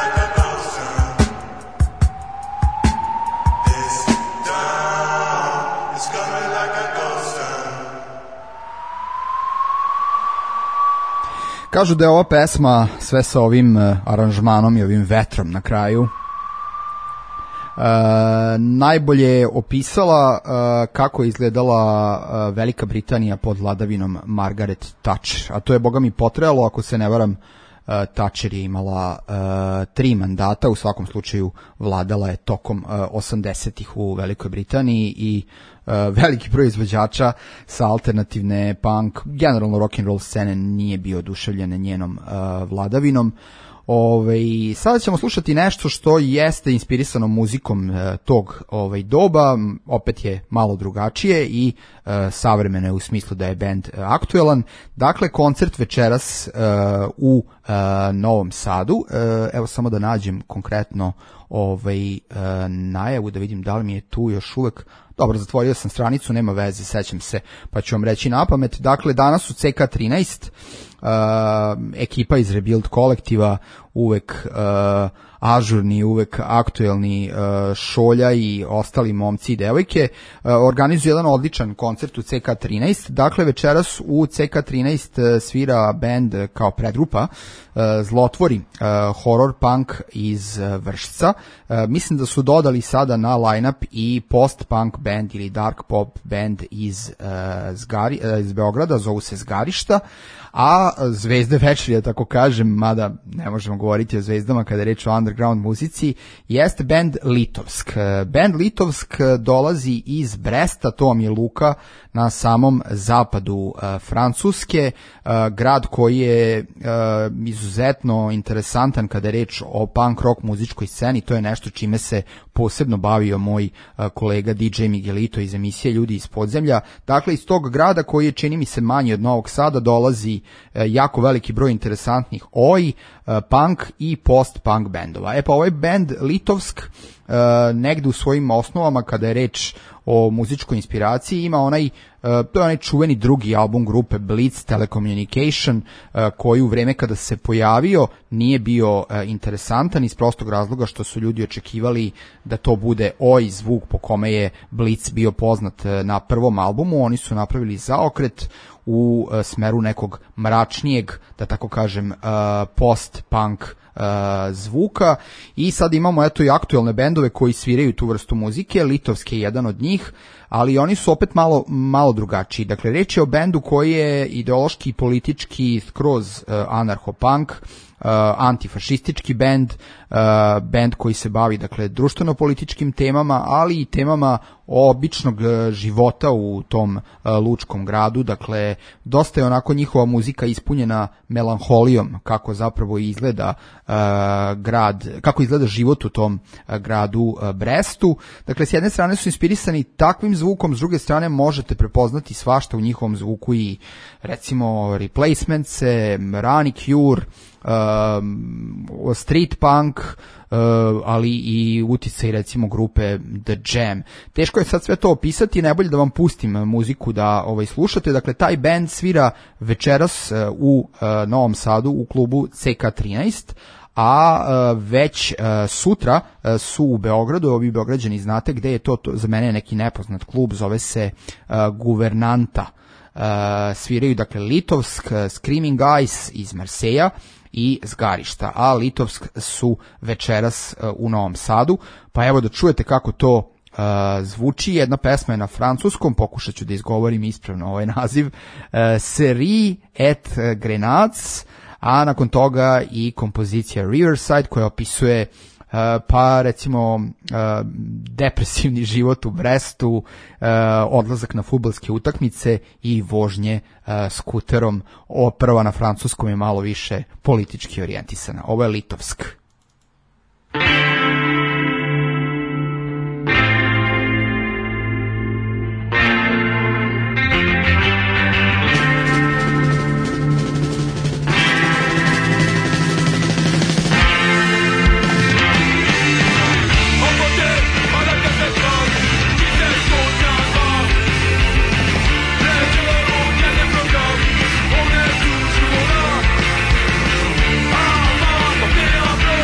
Kažu da je ova pesma sve sa ovim aranžmanom i ovim vetrom na kraju najbolje je opisala kako je izgledala Velika Britanija pod vladavinom Margaret Thatcher, a to je boga mi potrajalo, ako se ne varam. Thatcher je imala 3 mandata, u svakom slučaju vladala je tokom 80-ih u Velikoj Britaniji i veliki broj izvođača sa alternativne punk, generalno rock and roll scene nije bio oduševljen njenom vladavinom. Sada ćemo slušati nešto što jeste inspirisano muzikom tog doba, opet je malo drugačije i savremeno je u smislu da je bend aktuelan. Dakle, koncert večeras u Novom Sadu. Evo samo da nađem konkretno najavu, da vidim da li mi je tu još uvek. Dobro, zatvorio sam stranicu, nema veze, sećam se, pa ću vam reći napamet. Dakle, danas su CK13, ekipa iz Rebuild kolektiva, uvek ažurni, uvek aktuelni Šolja i ostali momci i devojke, organizuju jedan odličan koncert u CK13. Dakle, večeras u CK13 svira band kao predgrupa Zlotvori, horror punk iz Vršca. Mislim da su dodali sada na line-up i post-punk band ili dark pop band iz Beograda, zovu se Zgarišta, a zvezde večeri, da tako kažem, mada ne možemo govoriti o zvezdama kada je reč o underground muzici, jeste band Litovsk. Band Litovsk dolazi iz Bresta, to vam je luka na samom zapadu Francuske, grad koji je izuzetno interesantan kada je reč o punk rock muzičkoj sceni, to je nešto čime se posebno bavio moj kolega DJ Miguelito iz emisije Ljudi iz podzemlja. Dakle, iz tog grada koji je, čini mi se, manji od Novog Sada, dolazi jako veliki broj interesantnih punk i post-punk bendova. Pa ovaj band Litovsk negde u svojim osnovama, kada je reč o muzičkoj inspiraciji, ima to je onaj čuveni drugi album grupe Blitz Telecommunication, koji u vreme kada se pojavio nije bio interesantan iz prostog razloga što su ljudi očekivali da to bude zvuk po kome je Blitz bio poznat na prvom albumu. Oni su napravili zaokret u smeru nekog mračnijeg, da tako kažem, post-punk zvuka, i sad imamo i aktuelne bendove koji sviraju tu vrstu muzike. Litovski je jedan od njih, ali oni su opet malo drugačiji. Dakle, reč je o bendu koji je ideološki i politički skroz anarcho-punk, antifašistički bend koji se bavi, dakle, društveno-političkim temama, ali i temama običnog života u tom lučkom gradu. Dakle, dosta je onako njihova muzika ispunjena melanholijom, kako zapravo izgleda kako izgleda život u tom gradu Brestu. Dakle, s jedne strane su inspirisani takvim zvukom, s druge strane možete prepoznati svašta u njihovom zvuku, i recimo Replacements-e, Rani Cure, street punk, ali i uticaj recimo grupe The Jam. Teško je sad sve to opisati, najbolje da vam pustim muziku da slušate. Dakle, taj band svira večeras u Novom Sadu u klubu CK13, a već sutra su u Beogradu. Ovi Beograđani znate gde je to za mene neki nepoznat klub, zove se Guvernanta. Sviraju, dakle, Litovsk, Screaming Eyes iz Marseja i Zgarišta, a Litovsk su večeras u Novom Sadu. Pa evo da čujete kako to zvuči. Jedna pesma je na francuskom, pokušat ću da izgovorim ispravno ovaj naziv, Serie et Grenades, a nakon toga i kompozicija Riverside koja opisuje pa recimo depresivni život u Brestu, odlazak na fudbalske utakmice i vožnje skuterom. Prva na francuskom je malo više politički orijentisana. Ovo je Litovsk. Un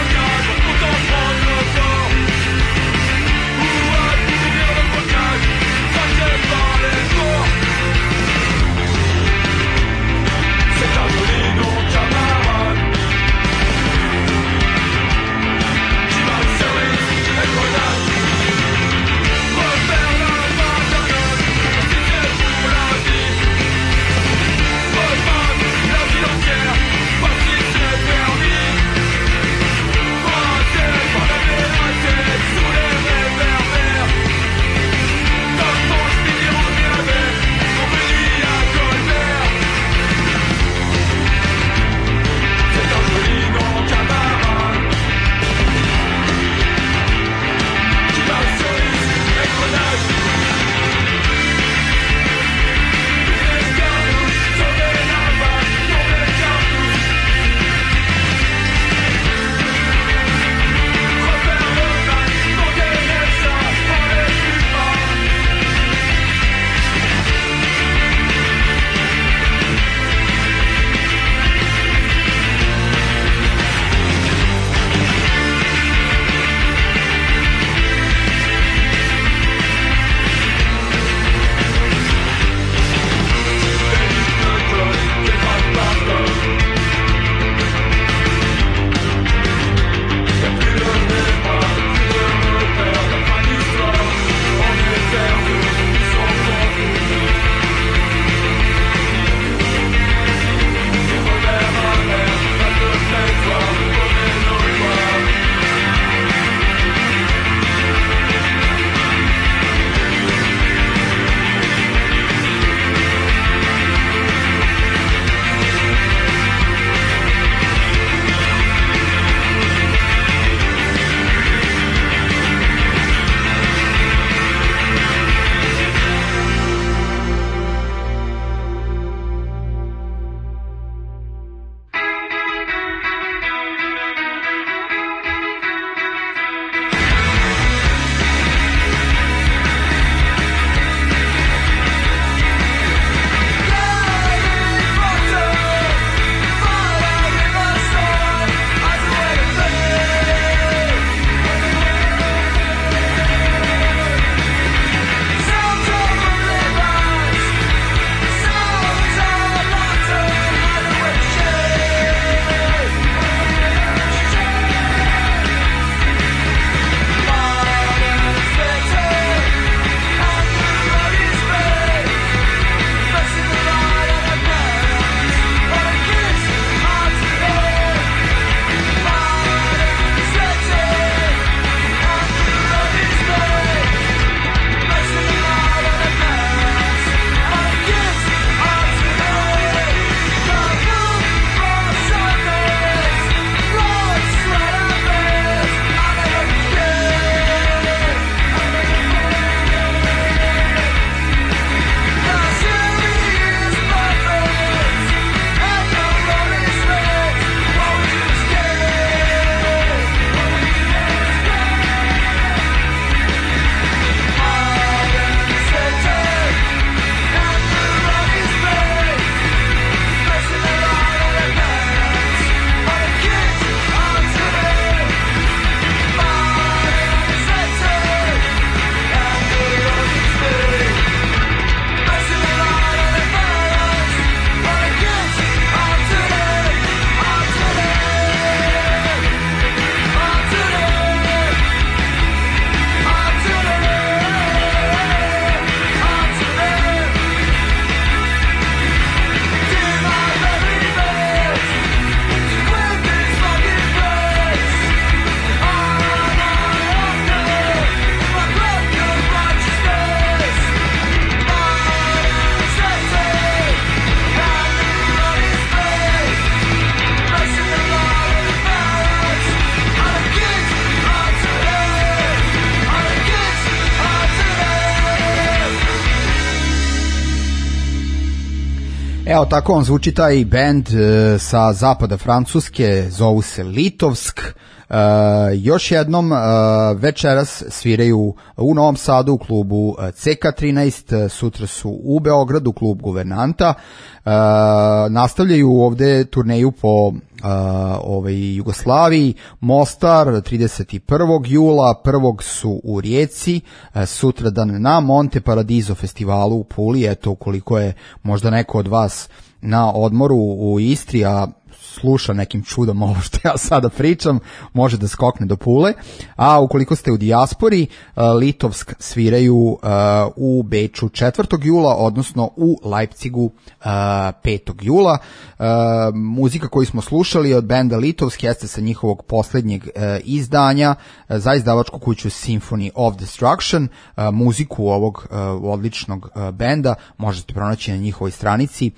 Evo tako vam zvuči taj band sa zapada Francuske, zovu se Litovsk. Još jednom večeras sviraju u Novom Sadu u klubu CK13, sutra su u Beogradu, klub Guvernanta. Nastavljaju ovde turneju po Jugoslaviji, Mostar 31. jula, 1. su u Rijeci, sutradan na Monte Paradiso festivalu u Puli. Eto, ukoliko je možda neko od vas na odmoru u Istri, a sluša nekim čudom ovo što ja sada pričam, može da skokne do Pule. A ukoliko ste u dijaspori, Litovsk sviraju u Beču 4. jula, odnosno u Leipzigu 5. jula. Muzika koju smo slušali od benda Litovsk jeste sa njihovog poslednjeg izdanja za izdavačku kuću Symphony of Destruction. Muziku ovog odličnog benda možete pronaći na njihovoj stranici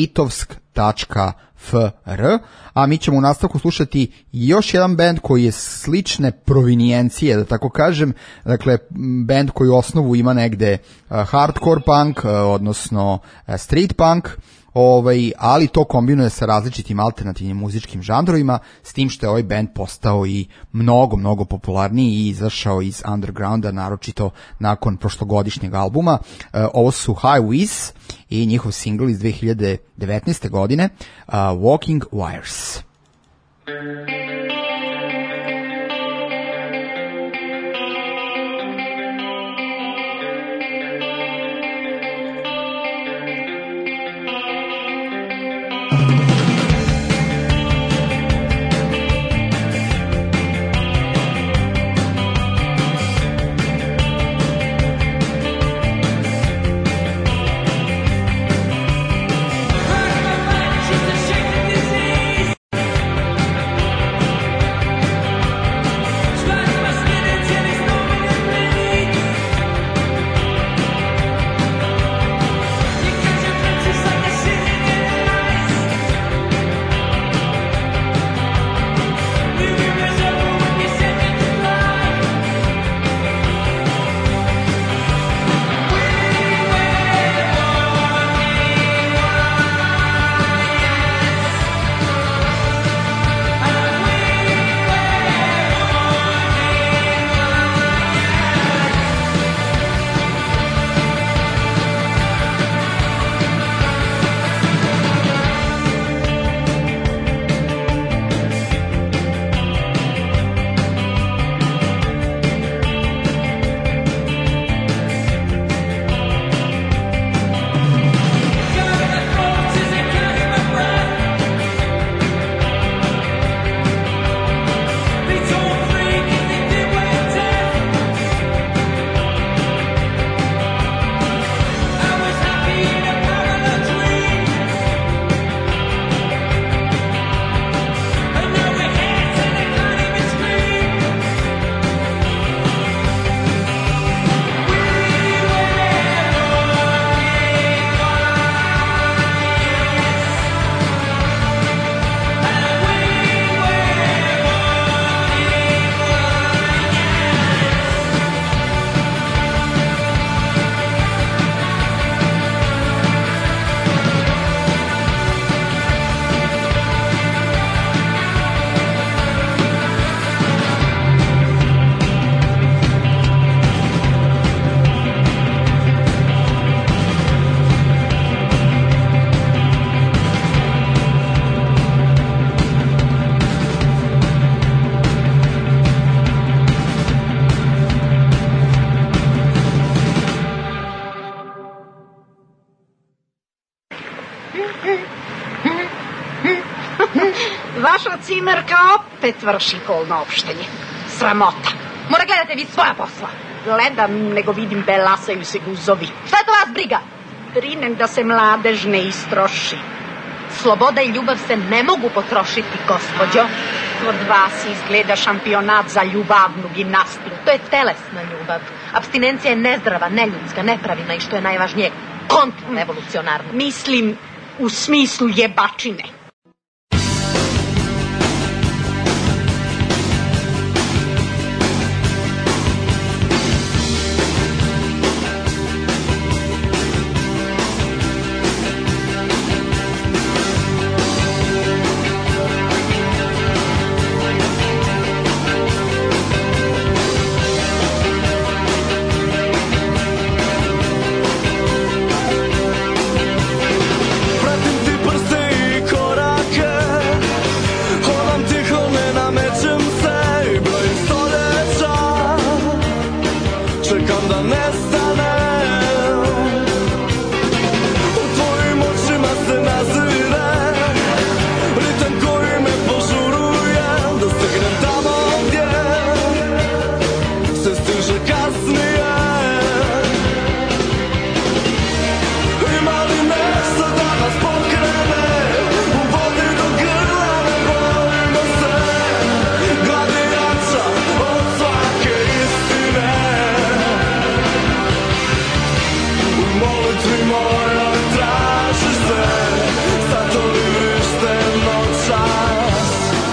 litovsk.fr, a mi ćemo u nastavku slušati još jedan band koji je slične provinijencije, da tako kažem, dakle band koji u osnovu ima negde hardcore punk, odnosno street punk, ali to kombinuje sa različitim alternativnim muzičkim žanrovima, s tim što je ovaj band postao i mnogo popularniji i izašao iz undergrounda, naročito nakon prošlogodišnjeg albuma. Ovo su High Wiz i njihov singl iz 2019. godine, Walking Wires. Vaša cimerka opet vrši polno opštenje. Sramota. Mora gledate vi svoja posla. Gledam, nego vidim belasaju se guzovi. Šta je to vas briga? Brinem da se mladež ne istroši. Sloboda i ljubav se ne mogu potrošiti, gospođo. Od vas izgleda šampionat za ljubavnu gimnastiku. To je telesna ljubav. Apstinencija je nezdrava, neljudska, nepravilna i što je najvažnije, kontrarevolucionarna. Mislim u smislu jebačine. da nestanem. U tvojim očima se nazire ritam koji me požuruje da stignem tamo gdje se stiže kasnije. Ima li nešto da nas pokrene u vodi do grla, ne bojimo se gladijača od svake istine. U molitvi mojoj traži se satovi vrište noćas.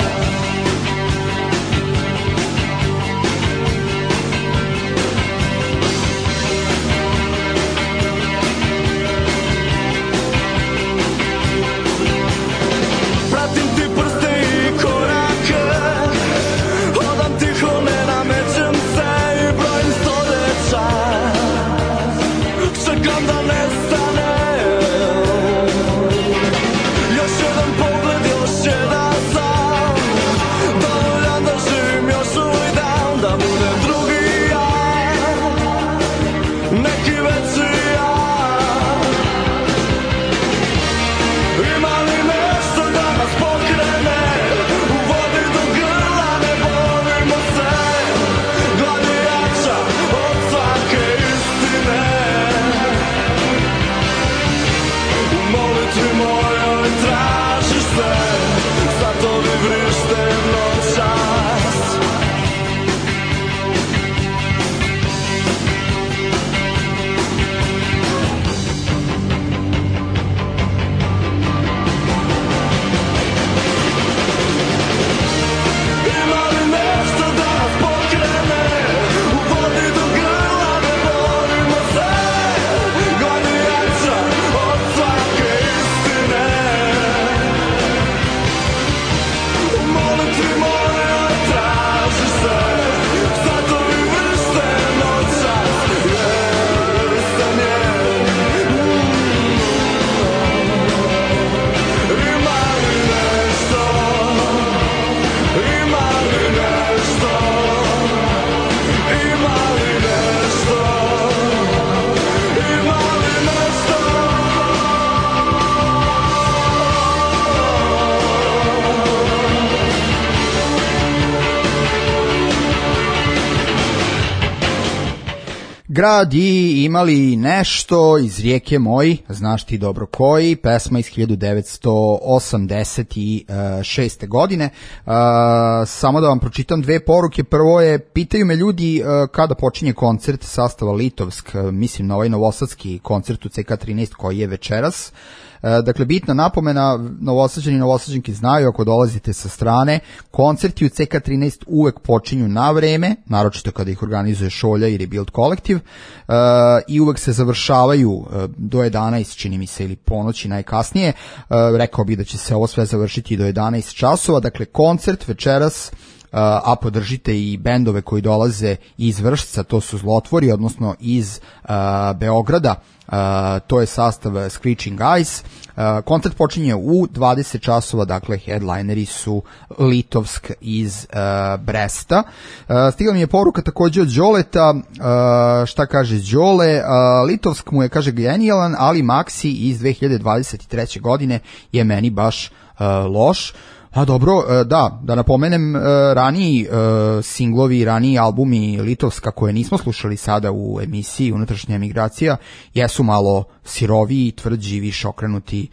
Pratim ti prste i korake, hodam tiho, ne namećem se i brojim stoljeća. Čekam da nestanem. Još jedan pogled, još jedan san, dovoljan da živim još ovaj dan, da budem drugi ja, neki veći ja. Ima li nešto da nas pokrene u vodi do grla, ne bojimo se gladijača od svake istine. U molitvi mojoj tražiš se satovi vrište noćas. Ima li nešto da nas pokrene u vodi do grla, ne bojimo se gladijača od svake istine. U molitvi mojoj traži se satovi vrište noćas, jer sam je. Ima li nešto, ima li nešto, ima li nešto, ima li nešto. Grad i imali nešto iz Rijeke moj, znaš ti dobro koji, pesma iz 1986. godine. Samo da vam pročitam dve poruke. Prvo je, pitaju me ljudi kada počinje koncert sastava Litovsk, mislim na ovaj novosadski koncert u CK13 koji je večeras. Dakle, bitna napomena, Novosađani i Novosađanki znaju, ako dolazite sa strane, koncerti u CK13 uvek počinju na vreme, naročito kada ih organizuje Šolja i Rebuild kolektiv, i uvek se završavaju do 11, čini mi se, ili ponoći najkasnije. Rekao bih da će se ovo sve završiti do 11 časova, dakle koncert večeras, a podržite i bendove koji dolaze iz Vršca, to su Zlotvori, odnosno iz Beograda, to je sastav Screeching Eyes. Koncert počinje u 20 časova, dakle headlineri su Litovsk iz Bresta. Stigla mi je poruka takođe od Đoleta, šta kaže Đole, Litovsk mu je, kaže, genijalan, ali Maxi iz 2023. godine je meni baš loš. A dobro, da napomenem, raniji singlovi, raniji albumi Litovska koje nismo slušali sada u emisiji Unutrašnja emigracija jesu malo siroviji, tvrđi, više okrenuti,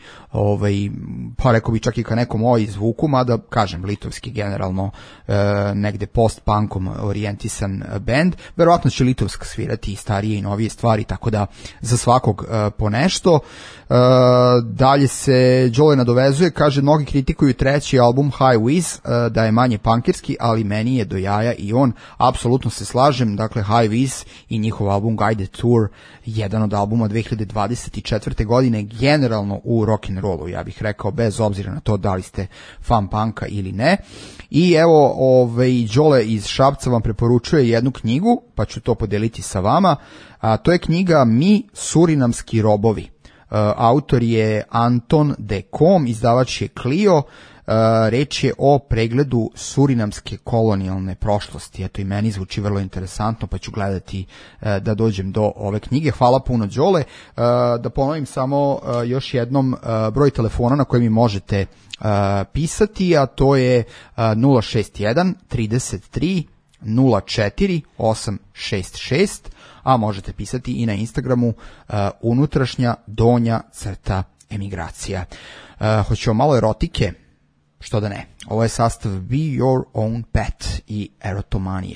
pa rekao bi čak i ka nekom zvuku, mada kažem, litovski generalno negde post-punkom orijentisan bend. Verovatno će Litovsk svirati i starije i novije stvari, tako da za svakog po nešto. Dalje se Đole nadovezuje, kaže, mnogi kritikuju treći album High Wiz, da je manje punkirski, ali meni je do jaja i on. Apsolutno se slažem, dakle High Wiz i njihov album Guided Tour, jedan od albuma 2024. godine generalno u rock'n'rollu, ja bih rekao, bez obzira na to da li ste fan punka ili ne. I evo, Đole iz Šapca vam preporučuje jednu knjigu, pa ću to podeliti sa vama. To je knjiga Mi surinamski robovi. Autor je Anton de Kom, izdavač je Clio. Reč je o pregledu surinamske kolonijalne prošlosti. Eto, i meni zvuči vrlo interesantno, pa ću gledati da dođem do ove knjige. Hvala puno, Đole. Da ponovim samo još jednom broj telefona na koji mi možete pisati, a to je 061 33 04 866, a možete pisati i na Instagramu _donja_emigracija. Hoćemo malo erotike? Što da ne. Ovo je sastav Be Your Own Pet i Erotomania.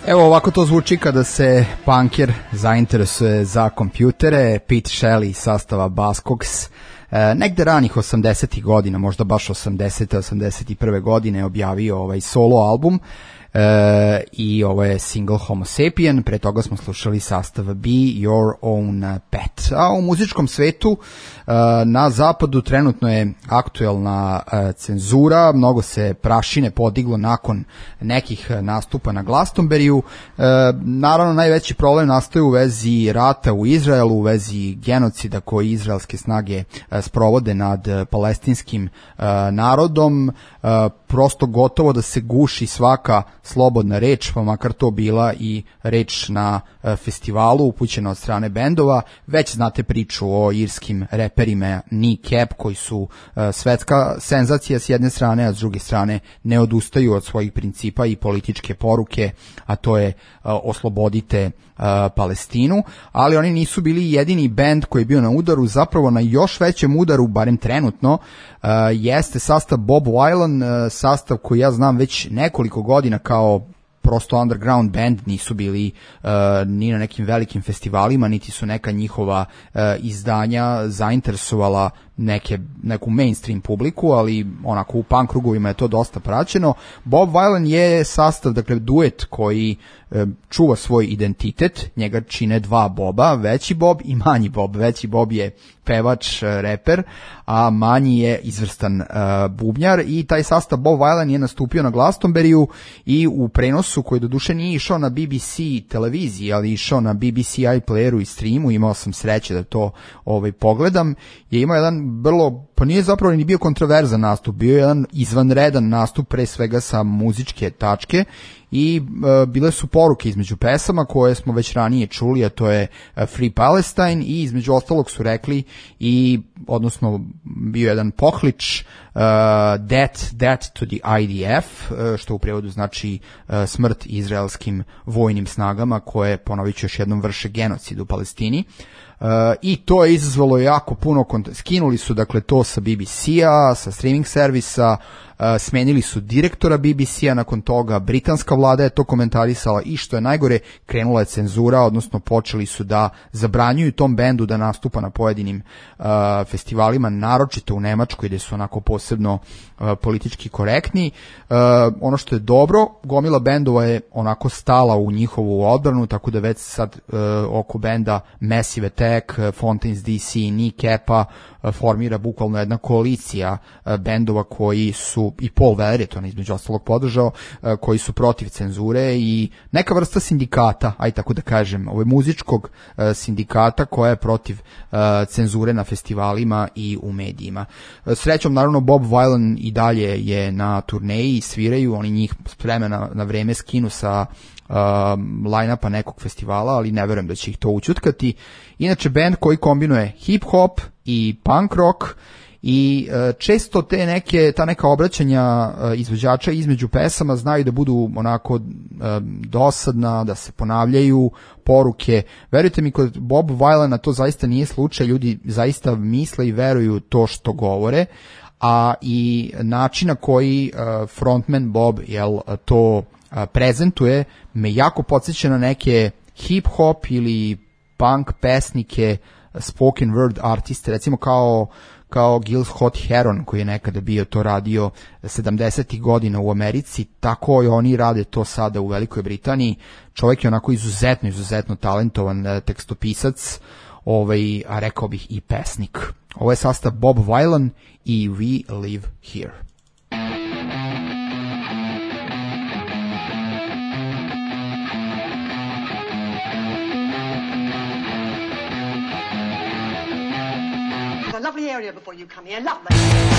Evo ovako to zvuči kada se punker zainteresuje za kompjutere. Pete Shelley sastava Buzzcocks negde ranih 80-ih godina, možda baš 80. 81. godine objavio ovaj solo album i ovo je single Homo Sapien, pre toga smo slušali sastav Be Your Own Pet. A u muzičkom svetu na zapadu trenutno je aktuelna cenzura, mnogo se prašine podiglo nakon nekih nastupa na Glastonburyu. Naravno najveći problem nastaje u vezi rata u Izraelu, u vezi genocida koji izraelske snage sprovode nad palestinskim narodom. Prosto gotovo da se guši svaka slobodna reč, pa makar to bila i reč na festivalu upućena od strane bendova. Već znate priču o irskim reperima Knee Cap koji su svetska senzacija s jedne strane, a s druge strane ne odustaju od svojih principa i političke poruke, a to je oslobodite Palestinu, ali oni nisu bili jedini bend koji je bio na udaru, zapravo na još većem udaru, barem trenutno, jeste sastav Bob Wylan, sastav koji ja znam već nekoliko godina kao prosto underground band, nisu bili ni na nekim velikim festivalima, niti su neka njihova izdanja zainteresovala neku mainstream publiku, ali onako u punk krugovima je to dosta praćeno. Bob Wylan je sastav, dakle duet koji čuva svoj identitet, njega čine dva Boba, veći Bob i manji Bob. Veći Bob je pevač, reper, a manji je izvrstan bubnjar i taj sastav Bob Wylan je nastupio na Glastonburyu i u prenosu koji doduše nije išao na BBC televiziji, ali išao na BBC iPlayeru i streamu, imao sam sreće da to pogledam, je imao jedan vrlo, pa nije zapravo ni bio kontroverzan nastup, bio je jedan izvanredan nastup, pre svega sa muzičke tačke, i bile su poruke između pesama koje smo već ranije čuli, a to je Free Palestine, i između ostalog su rekli i, odnosno bio jedan pohlič Death to the IDF, što u prevodu znači smrt izraelskim vojnim snagama koje, ponovit ću još jednom, vrše genocid u Palestini. I to je izazvalo jako puno, skinuli su dakle to sa BBC-a, sa streaming servisa, smenili su direktora BBC-a, nakon toga britanska vlada je to komentarisala i što je najgore, krenula je cenzura, odnosno počeli su da zabranjuju tom bendu da nastupa na pojedinim festivalima, naročito u Nemačkoj gde su onako posebno politički korektni. Ono što je dobro, gomila bendova je onako stala u njihovu odbranu, tako da već sad oko benda Massive Attack, Fontaines DC, Knee Cap-a formira bukvalno jedna koalicija bendova koji su, i Paul Weller je to između ostalog podržao, koji su protiv cenzure i neka vrsta sindikata, aj tako da kažem, muzičkog sindikata koja je protiv cenzure na festivalima i u medijima. Srećom, naravno, Bob Wylan i dalje je na turneji, sviraju, oni njih s vremena na vreme skinu sa line-upa nekog festivala, ali ne verujem da će ih to učutkati. Inače, band koji kombinuje hip-hop i punk rock i često ta neka obraćanja izvođača između pesama znaju da budu onako dosadna, da se ponavljaju poruke. Verujte mi, kod Bob Wylana to zaista nije slučaj, ljudi zaista misle i veruju to što govore, a i način na koji frontman Bob to prezentuje me jako podsjeća na neke hip-hop ili punk pesnike, spoken word artiste, recimo kao Gil Scott Heron koji je nekada bio to radio 70. godina u Americi, tako i oni rade to sada u Velikoj Britaniji. Čovjek je onako izuzetno talentovan tekstopisac, a rekao bih i pesnik. Ovo je sastav Bob Wylan i We Live Here. Lovely area before you come here, lovely.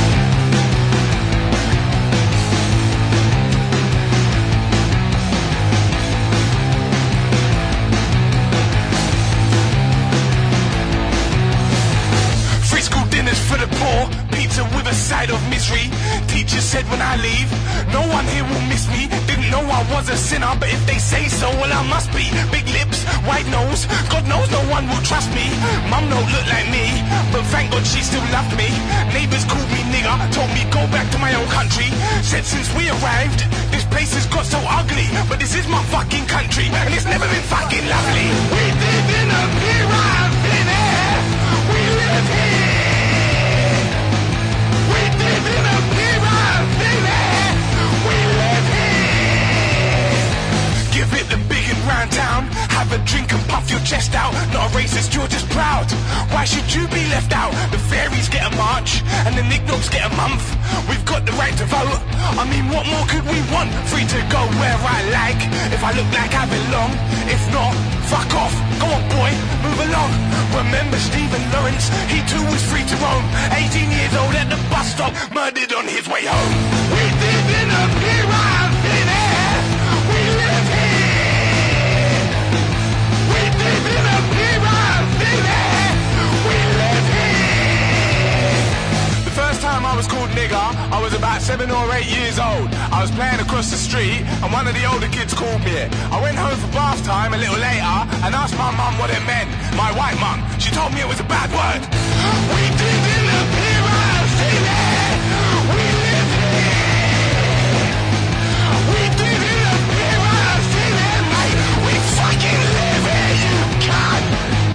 Free school dinners for the poor, pizza with a side of misery. Teacher said when I leave, no one here will miss me. Didn't know I was a sinner, but if they say so, well I must be. Big lips, white nose, God knows no one will trust me. Mum don't look like me, but thank God she still loved me. Neighbors called me nigger, told me go back to my own country. Said since we arrived, this place has got so ugly, but this is my fucking country, and it's never been fucking lovely. We live in a pyramid. We live here. We live in a pyramid. We live here. Give it the big and round town. Have a drink and puff your chest out. Not a racist, you're just proud. Why should you be left out? The fairies get a march, and the knick-knacks get a month. We've got the right to vote. I mean, what more could we want? Free to go where I like. If I look like I belong. If not, fuck off. Go on, boy, move along. Remember Stephen Lawrence? He too was free to roam. 18 years old at the bus stop, murdered on his way home. We live in a pyramid. We live here. We live in a pyramid. We live here. The first time I was called nigger, I was about 7 or 8 years old. I was playing across the street, and one of the older kids called me. I went home for bath time a little later, and asked my mum what it meant. My white mum, she told me it was a bad word. We live in a pyramid. We live here. We live in a pyramid, mate. We fucking live here, you cunt.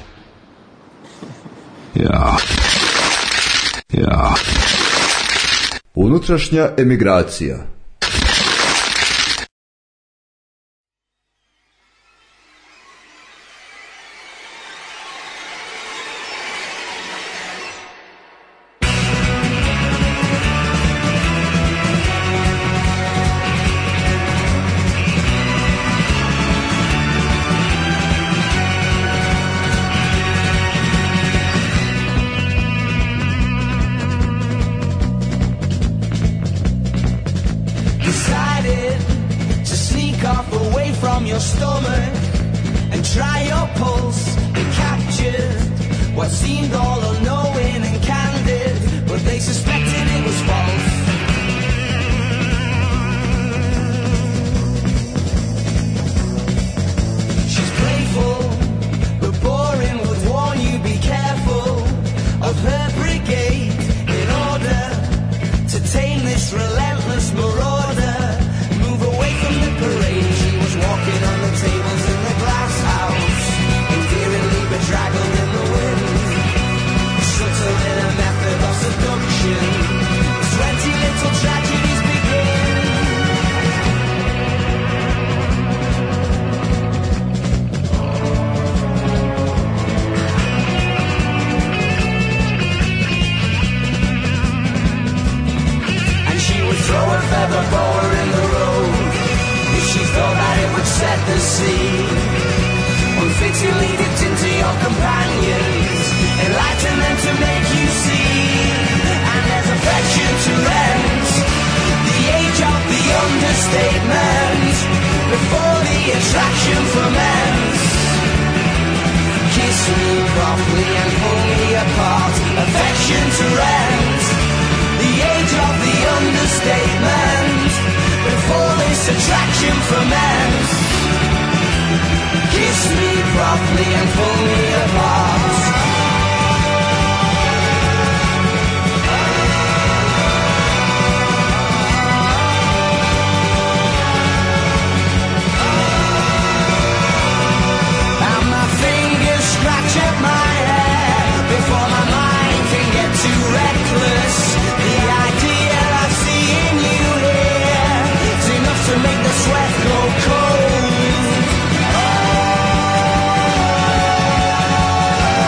Ja. Unutrašnja emigracija. Cold.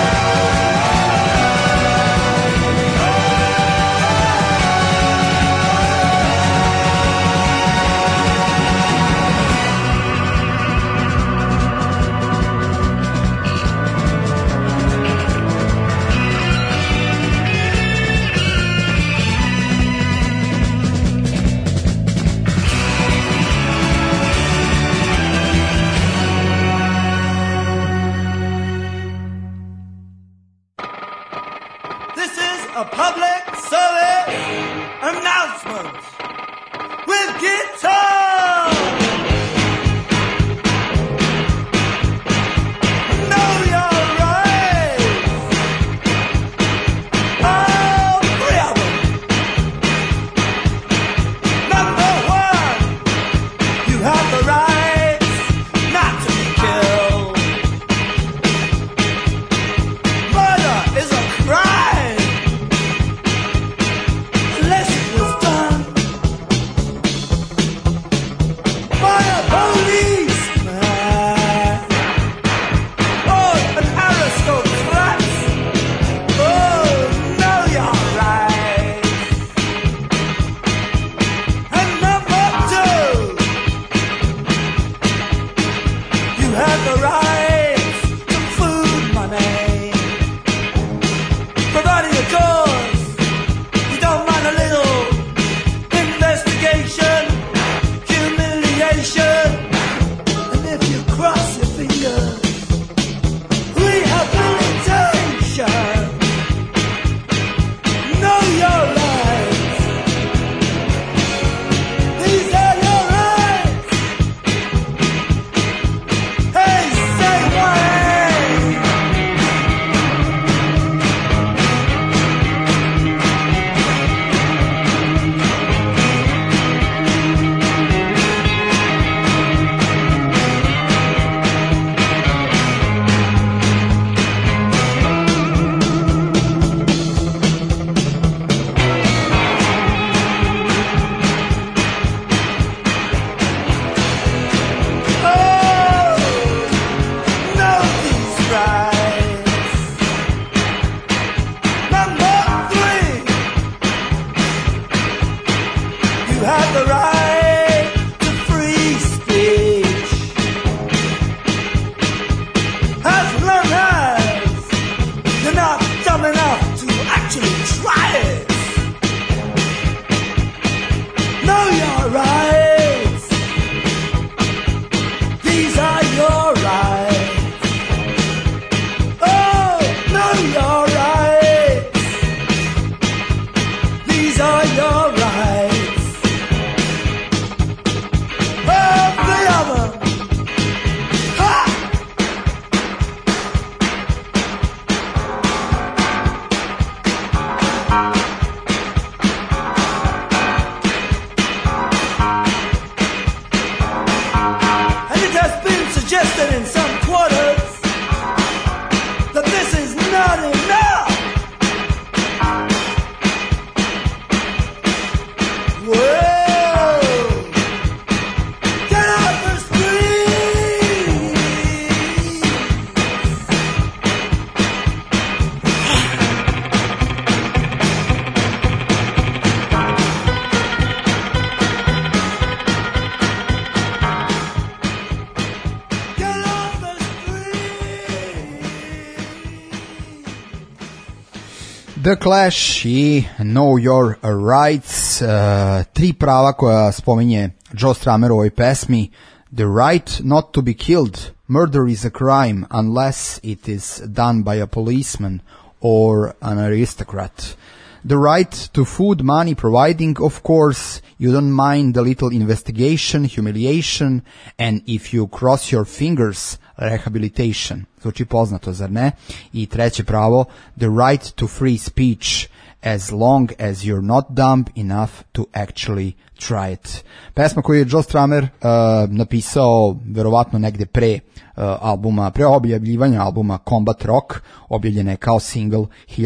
The Clash i Know Your Rights, tri prava koja spominje Joe Strummer u ovoj pesmi. The right not to be killed. Murder is a crime unless it is done by a policeman or an aristocrat. The right to food, money, providing, of course. You don't mind a little investigation, humiliation, and if you cross your fingers, rehabilitation. Zvuči poznato, zar ne? I treće pravo, the right to free speech, as long as you're not dumb enough to actually try it. Pesma koju je Joe Strummer napisao verovatno negde pre objavljivanja albuma Combat Rock, objavljena je kao single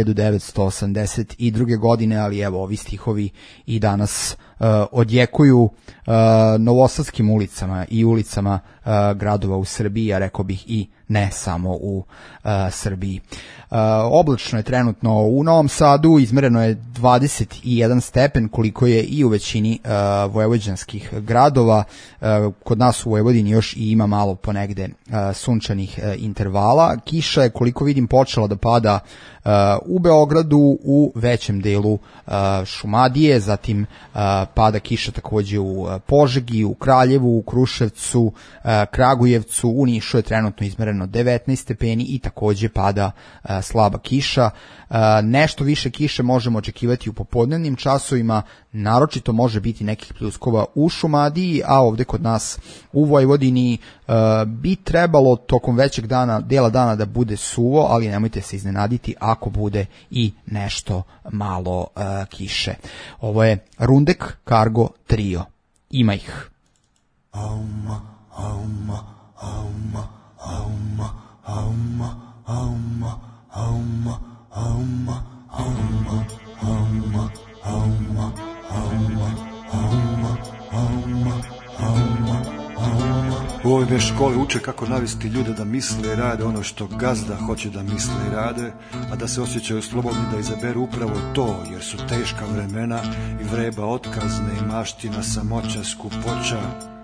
1982. godine, ali evo, ovi stihovi i danas odjekuju novosadskim ulicama i ulicama gradova u Srbiji, a rekao bih i ne samo u Srbiji. Oblačno je trenutno u Novom Sadu, izmereno je 21 stepen, koliko je i u većini vojvođanskih gradova. Kod nas u Vojvodini još i ima malo ponegde sunčanih intervala. Kiša je, koliko vidim, počela da pada u Beogradu, u većem delu Šumadije, zatim pada kiša takođe u Požegi, u Kraljevu, u Kruševcu, Kragujevcu, u Nišu je trenutno izmereno 19 stepeni i takođe pada slaba kiša. Nešto više kiše možemo očekivati u popodnevnim časovima, naročito može biti nekih pljuskova u Šumadiji, a ovde kod nas u Vojvodini bi trebalo tokom većeg dela dana da bude suvo, ali nemojte se iznenaditi ako bude i nešto malo kiše. Ovo je Rundek Cargo Trio. Ima ih. Auma, auma, auma, auma, auma, auma, auma, auma, auma, auma, auma, auma, auma, auma, auma, auma. U ovoj školi uče kako navesti ljude da misle i rade ono što gazda hoće da misle i rade, a da se osjećaju slobodni da izaberu upravo to, jer su teška vremena i vreba otkazne i maština, samoća, skupoća,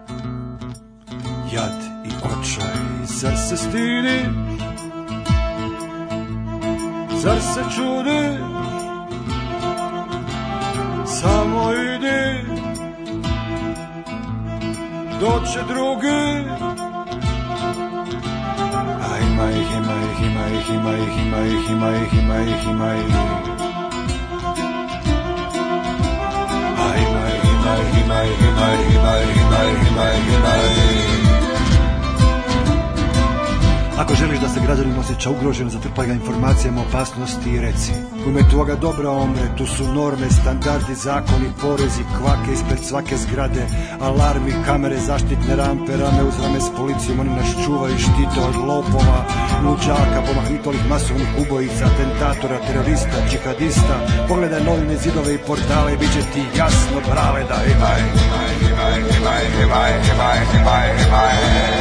jad i očaj. Zar se stidi? Zar se čudi? Samo idi, doće drugi. A ima ih, ima ih, ima ih, ima ih, ima ih, ima ih, ima ih, ima ih. A ima ih, ima ih, ima ih, ima ih, ima ih, ima ih, ima ih, ima ih. Ako želiš da se građanin osjeća ugrožen, zatrpaj ga informacijama o opasnosti i reci: u ime tvoga dobra omre, tu su norme, standardi, zakoni, porezi, kvake ispred svake zgrade, alarmi, kamere, zaštitne rampe, rame uz rame s policijom, oni nas čuvaju i štite od lopova, luđaka, pomahnitolih masovnih ubojica, atentatora, terorista, džihadista. Pogledaj novine, zidove i portale, bit će ti jasno, brale, da imaj, imaj, imaj, imaj, imaj, imaj, imaj, imaj.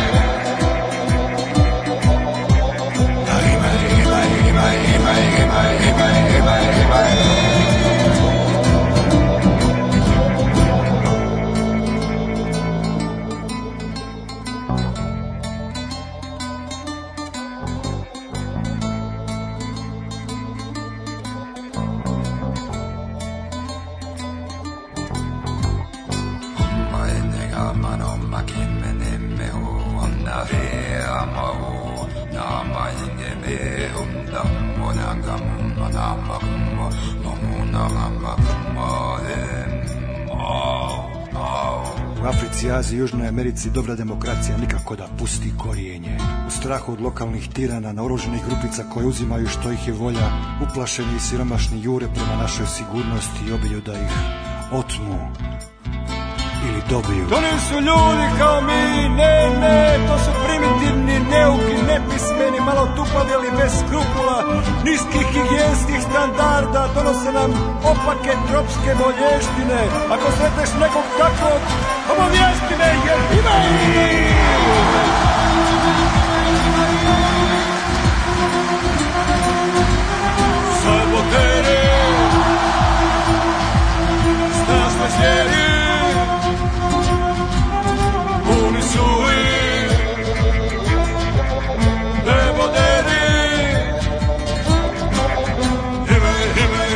U Africi, Aziji, Južnoj Americi dobra demokracija nikako da pusti korijenje. U strahu od lokalnih tirana, naoruženih grupica koje uzimaju što ih je volja, uplašeni i siromašni jure prema našoj sigurnosti i obilju da ih otmu ili dobiju. To nisu ljudi kao mi, ne, ne, to su primitivni, neuki, nepismeni, malo tupavi, ali bez skrupula, niskih higijenskih standarda, donose nam opake tropske bolještine. Ako sretneš nekog takvog, obavijesti me, jer ima ih! Saboteri, strašne zvijeri, puni su ih, neboderi. Ima ih, ima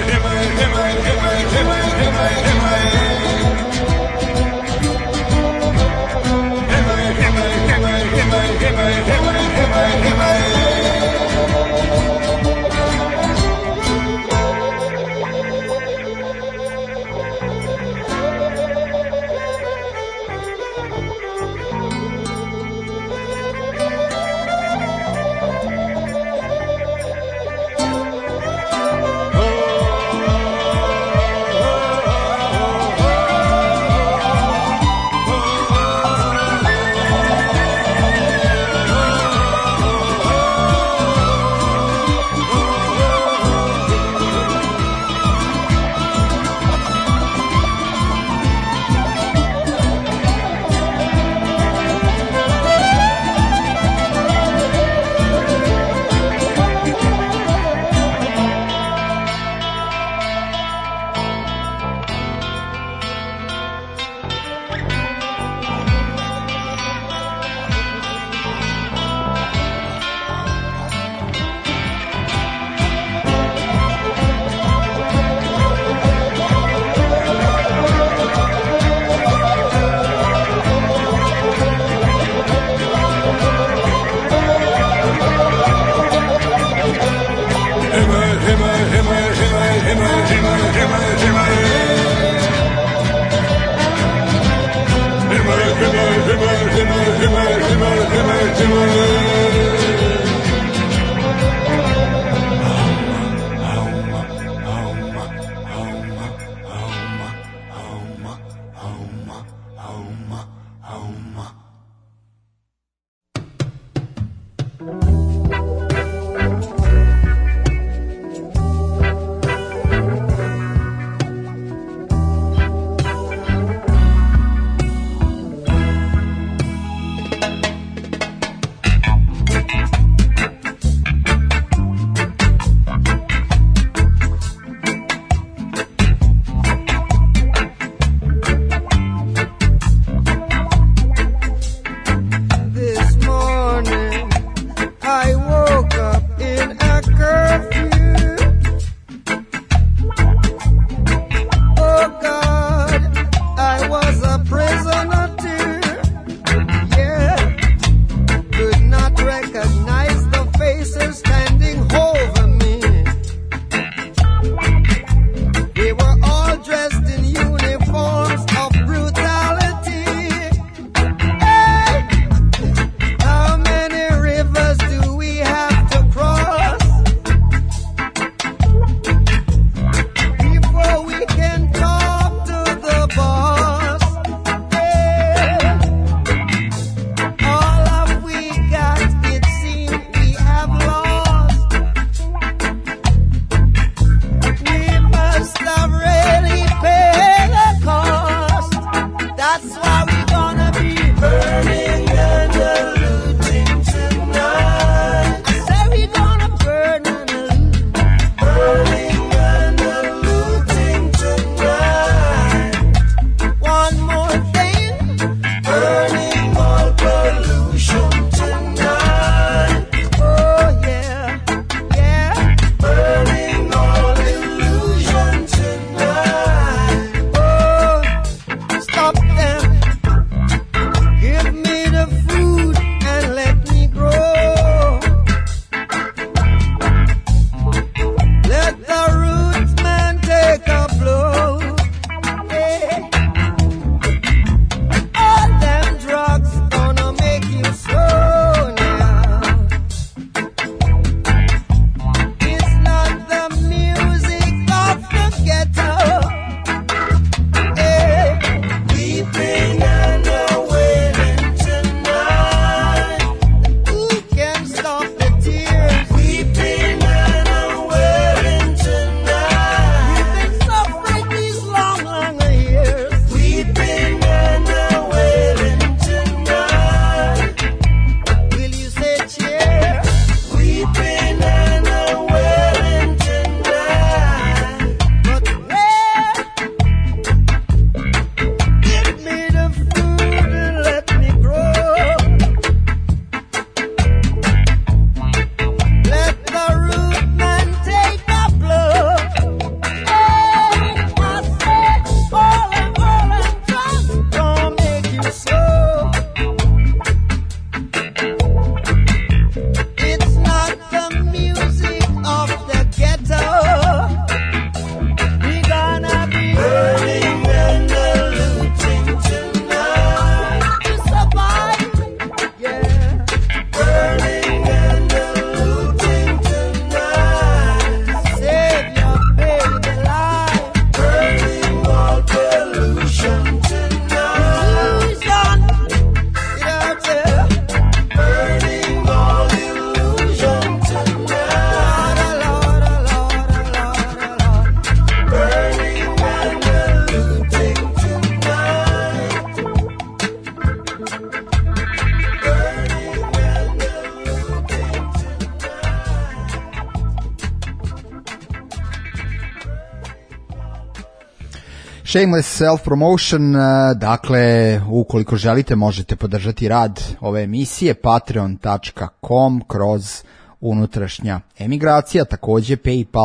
Shameless self-promotion, dakle, ukoliko želite možete podržati rad ove emisije patreon.com kroz unutrašnja emigracija, takođe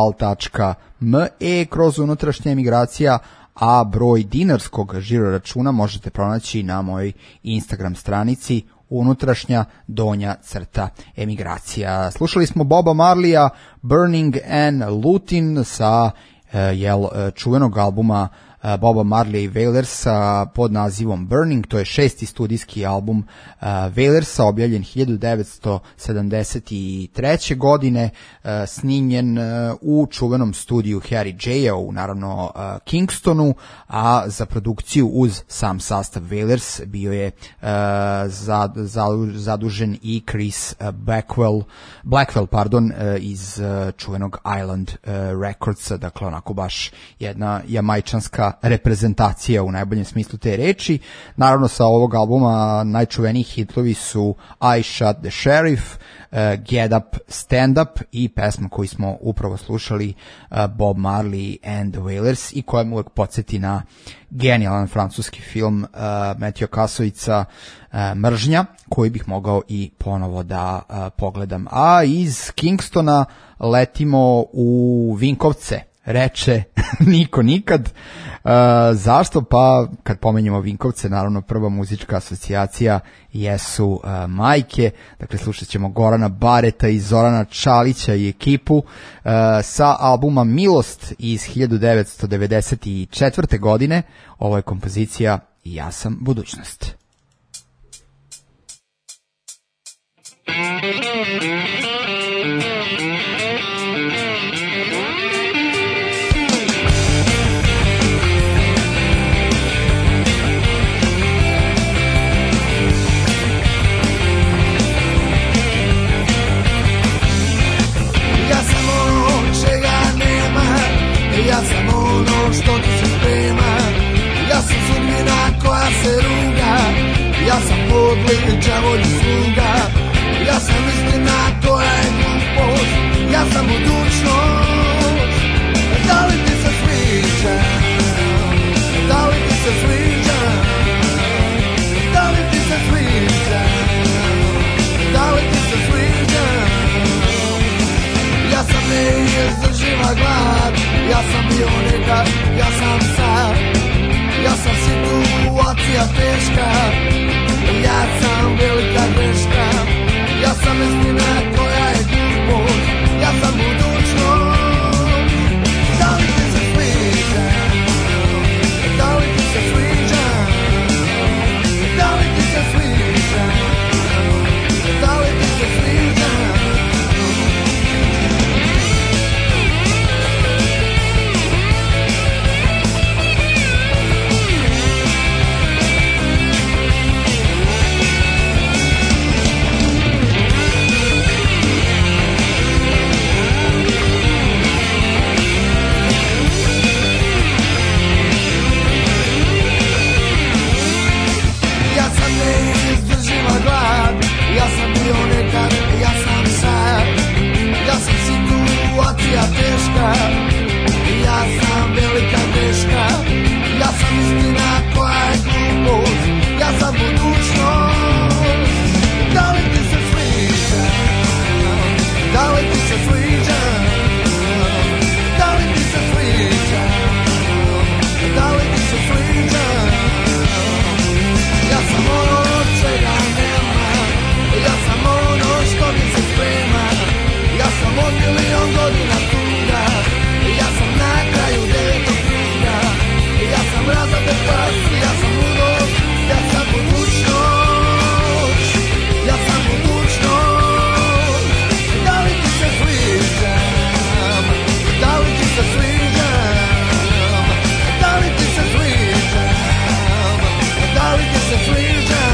paypal.me kroz unutrašnja emigracija, a broj dinarskog žiro računa možete pronaći na mojoj Instagram stranici unutrašnja _emigracija. Slušali smo Boba Marleya, Burning and Looting sa čuvenog albuma Boba Marleya i Wailersa pod nazivom Burning. To je 6. studijski album Wailersa, objavljen 1973. godine, snimljen u čuvenom studiju Harry J-a u naravno Kingstonu, a za produkciju uz sam sastav Wailers bio je zadužen i Chris Blackwell iz čuvenog Island Recordsa, dakle onako baš jedna jamajčanska reprezentacija u najboljem smislu te reči. Naravno sa ovog albuma najčuveniji hitlovi su I Shot the Sheriff, Get Up, Stand Up i pesma koju smo upravo slušali, Bob Marley and the Wailers, i koja me uvek podsjeti na genijalan francuski film Matthew Kasovica Mržnja, koji bih mogao i ponovo da pogledam. A iz Kingstona letimo u Vinkovce, reče niko nikad. Zašto? Pa kad pomenjamo Vinkovce, naravno prva muzička asocijacija jesu majke. Dakle, slušat ćemo Gorana Bareta i Zorana Čalića i ekipu sa albuma Milost iz 1994. godine. Ovo je kompozicija Ja sam budućnost. Ja sam ono što ti se sprema, ja sam sudbina koja se ruga, ja sam podlik đavolji sluga, ja sam istina koja je glupost, ja sam budućnost. Da li ti se sviđa, da li ti se sviđa, da li ti se sviđa, da li ti se sviđa. Ja sam neizdrživa glad, ja sam bio nekad, ja sam sad, ja sam situacija teška, ja sam velika greška, ja sam istina koja je glupost, ja sam budućnost. Da li ti se sviđa, da li ti se sviđa, da li ti se sviđa, da li ti se sviđa. Ja sam bio nekad, ja sam sad, ja sam situacija teška, ja sam velika greška, ja sam istina koja je glupost, ja sam budućnost. Da li ti se sviđa, da li ti se sviđa, da li ti se sviđa, da li ti se sviđa. Ja sam ono čega nema, ja sam ono što mi se sprema, ja sam od milion godina tuga, ja sam na kraju 9. kruga, ja sam razade pas, ja sam ludost, ja sam budućnost, ja sam budućnost. Da li ti se sviđam, da li ti se sviđam, da li ti se sviđam, da li ti se sviđam.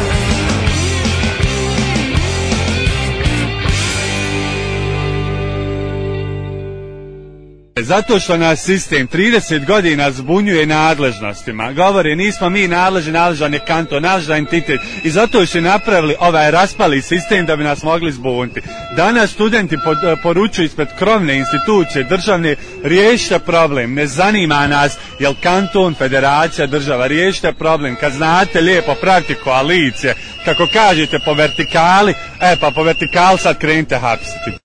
Zato što nas sistem 30 godina zbunjuje nadležnostima. Govore, nismo mi nadležni, nadležan je kanton, nadležan entitet. I zato su napravili ovaj raspali sistem da bi nas mogli zbuniti. Danas studenti poručuju ispred krovne institucije državne, riješite problem, ne zanima nas jel kanton, federacija, država, riješite problem. Kad znate lijepo praviti koalicije, kako kažete po vertikali, pa po vertikali sad krenite hapsiti.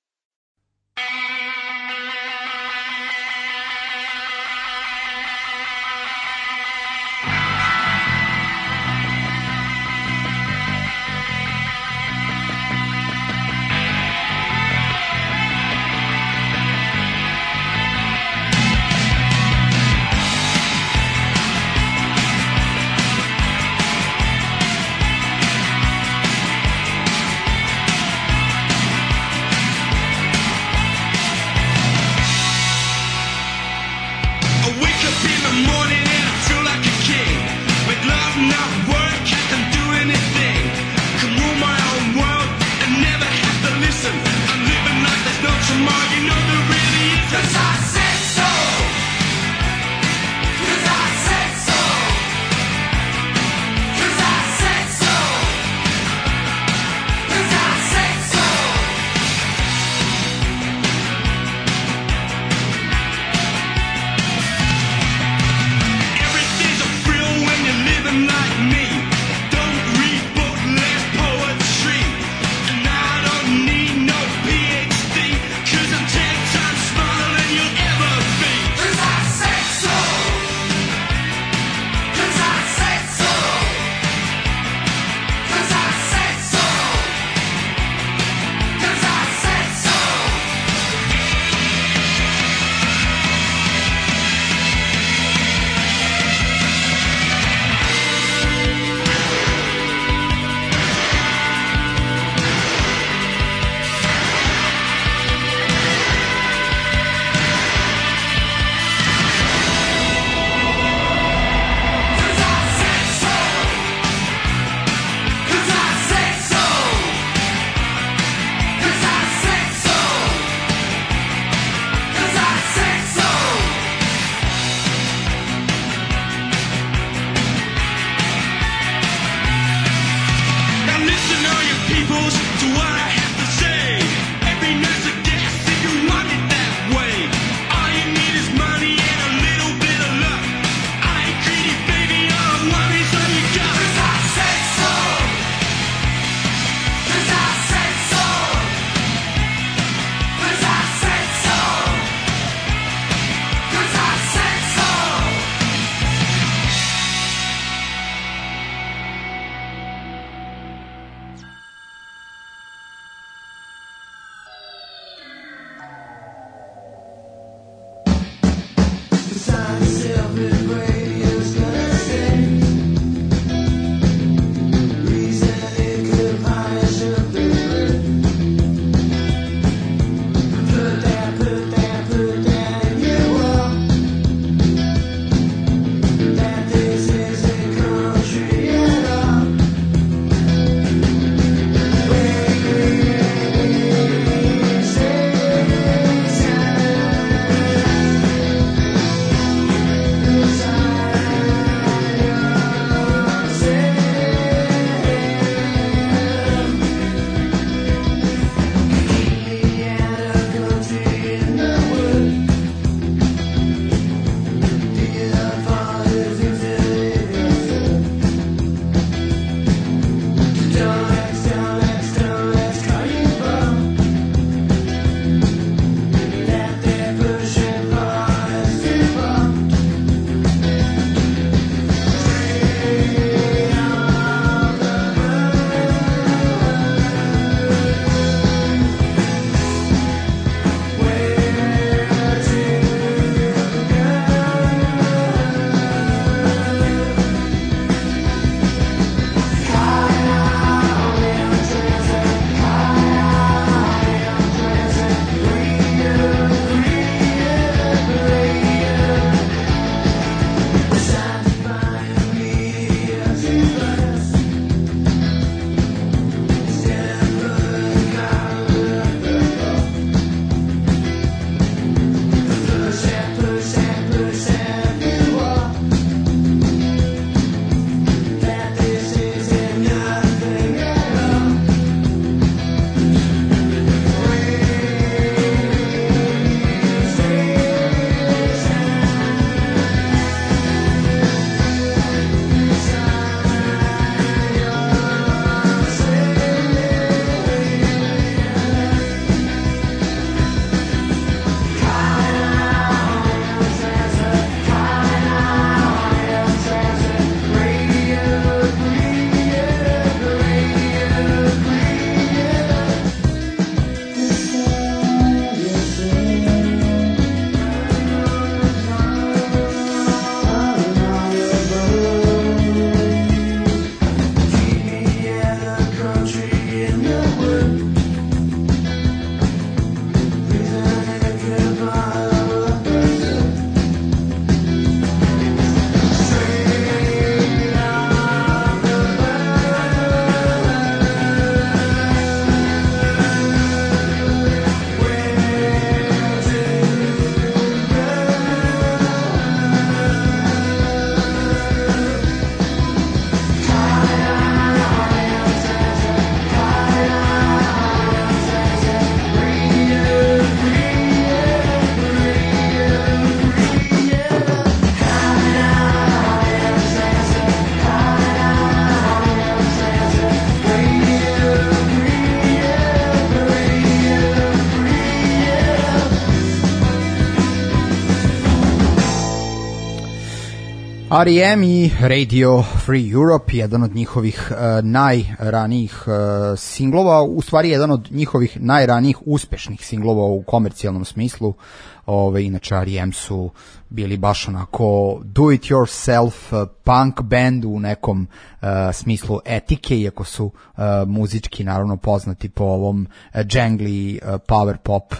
R.E.M. i Radio Free Europe, jedan od njihovih najranijih singlova, u stvari jedan od njihovih najranijih uspešnih singlova u komercijalnom smislu. Inače R.E.M. su bili baš onako do it yourself punk band u nekom smislu etike, iako su muzički naravno poznati po ovom jangly power pop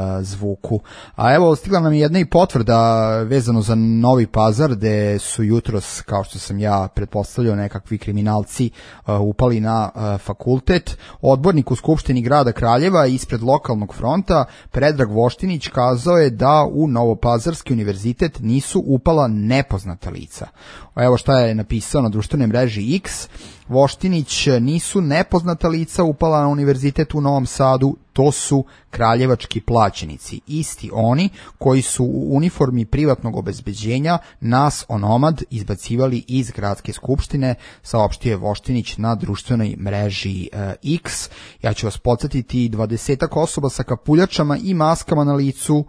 zvuku. A evo, stigla nam je jedna i potvrda vezano za Novi Pazar, gde su jutros, kao što sam ja pretpostavljao, nekakvi kriminalci upali na fakultet. Odbornik u Skupštini grada Kraljeva ispred lokalnog fronta Predrag Voštinić kazao je da u Novopazarski univerzitet nisu upala nepoznata lica. Evo šta je napisao na društvenoj mreži X. Voštinić: nisu nepoznata lica upala na univerzitet u Novom Sadu, to su kraljevački plaćenici, isti oni koji su u uniformi privatnog obezbeđenja nas onomad izbacivali iz gradske skupštine, saopštio je Voštinić na društvenoj mreži X. Ja ću vas podsjetiti, 20-ak osoba sa kapuljačama i maskama na licu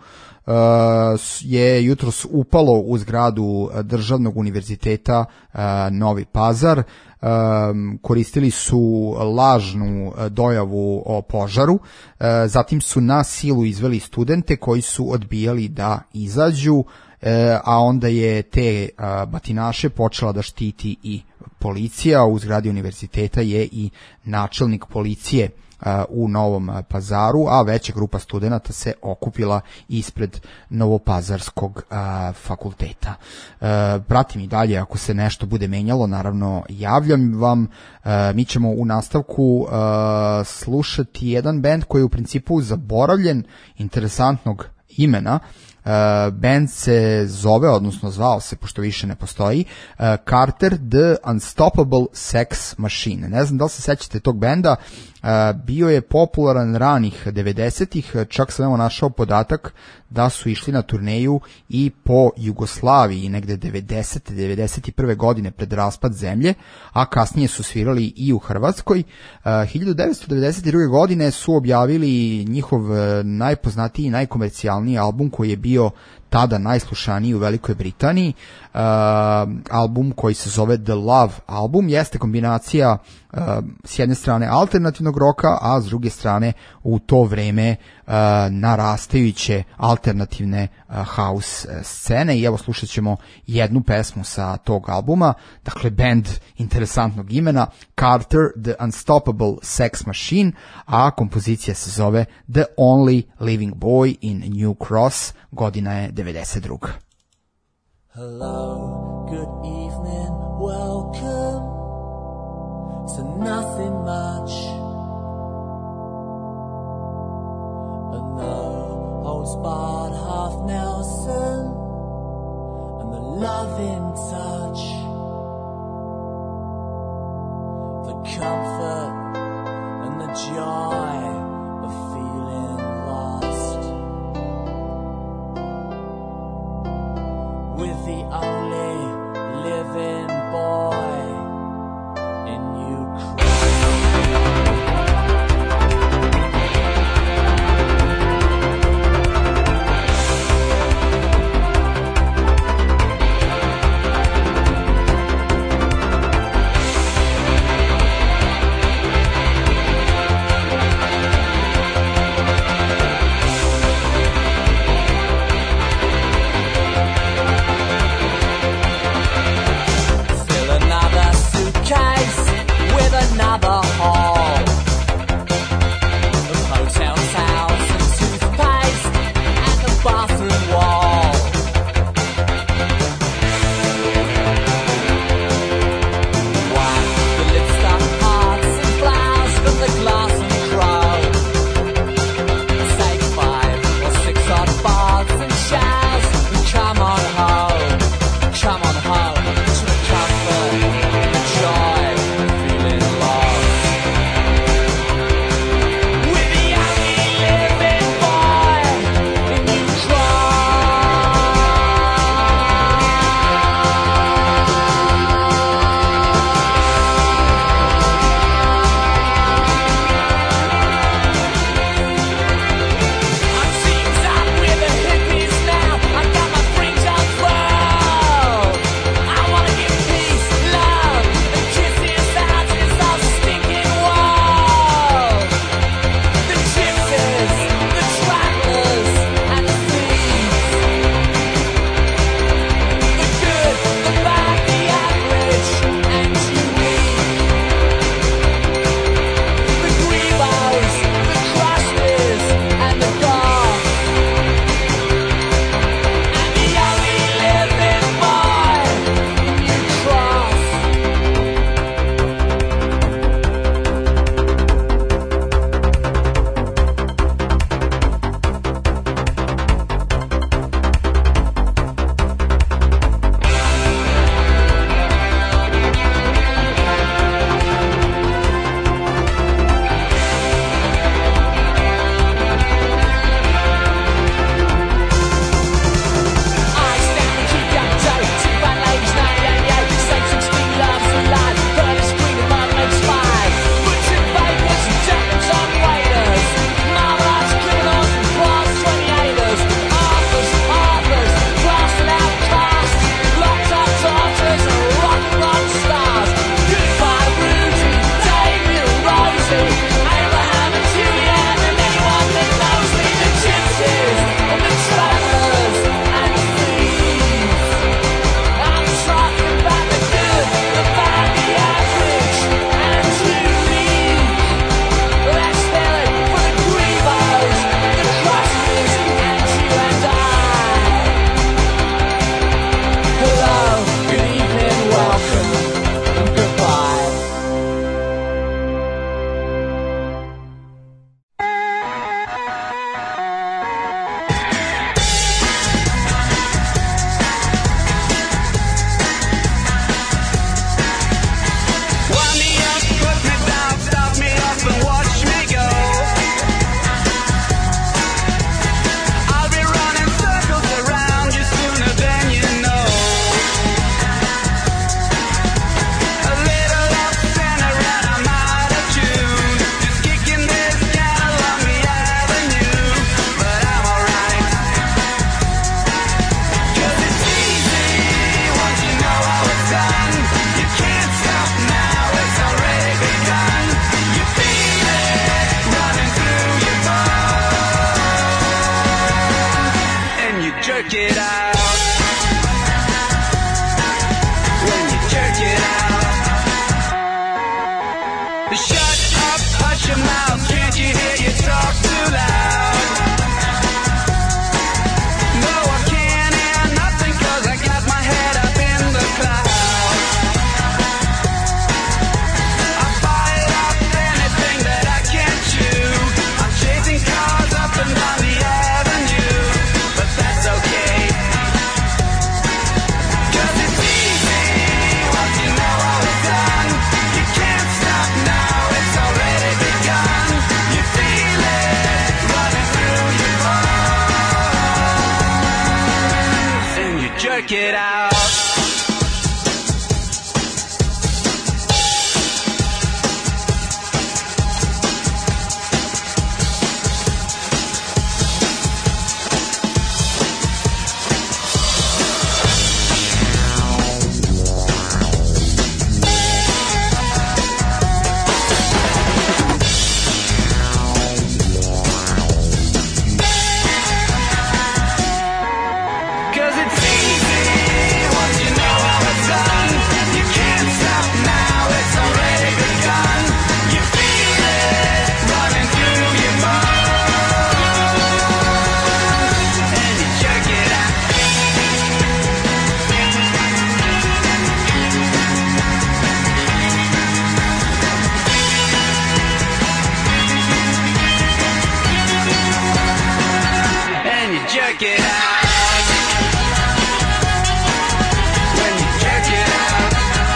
je jutros upalo u zgradu Državnog univerziteta Novi Pazar. Koristili su lažnu dojavu o požaru, zatim su na silu izveli studente koji su odbijali da izađu. a onda je te batinaše počela da štiti i policija. U zgradi univerziteta je i načelnik policije u Novom Pazaru, a veća grupa studenata se okupila ispred Novopazarskog fakulteta. Pratim i dalje, ako se nešto bude menjalo, naravno javljam vam. Mi ćemo u nastavku slušati jedan bend koji je u principu zaboravljen, interesantnog imena. Band se zove, odnosno zvao se, pošto više ne postoji, Carter the Unstoppable Sex Machine. Ne znam da li se sećate tog benda, bio je popularan ranih 90-ih, čak sam našao podatak da su išli na turneju i po Jugoslaviji negde 91. godine pred raspad zemlje, a kasnije su svirali i u Hrvatskoj. 1992. godine su objavili njihov najpoznatiji i najkomercijalniji album koji je bio tada najslušaniji u Velikoj Britaniji. Album koji se zove The Love album jeste kombinacija s jedne strane alternativnog roka, a s druge strane u to vreme narastajuće alternativne house scene. I evo slušat ćemo jednu pesmu sa tog albuma. Dakle, band interesantnog imena, Carter the Unstoppable Sex Machine, a kompozicija se zove The Only Living Boy in New Cross, godina je 92. Hello, good evening, welcome to nothing much. A no holds barred half Nelson and the loving touch, the comfort and the joy of feeling lost. With the only living boy in Ukraine. Another hall of hotel towels and toothpaste and the bathroom wall. Wipe the lipstick hearts and flowers from the glass and chrome. Take 5 or 6 hot baths and showers and come on home to the comfort and joy. Lost. Shut up, hush your mouth, can't you hear you talk too loud? No, I can't hear nothing 'cause I got my head up in the clouds. I bite up anything that I can't chew. I'm chasing cars up and down the avenue, but that's okay. 'Cause it's easy once you know how it's done. You can't stop now, it's already begun. You feel it running through your bones, and you jerk it out. Cause it's easy once you know how it's done. You can't stop now, it's already begun. You feel it running through your bones, and you jerk it out. And you jerk it out. When you jerk it out,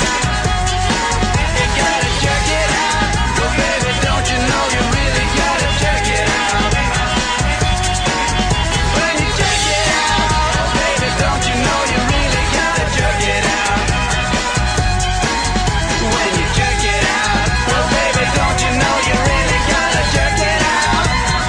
you gotta jerk it out. Oh baby, don't you know you really gotta jerk it out? When you jerk it out, oh baby, don't you know you really gotta jerk it out? When you jerk it out, oh baby, don't you know you really gotta jerk it out?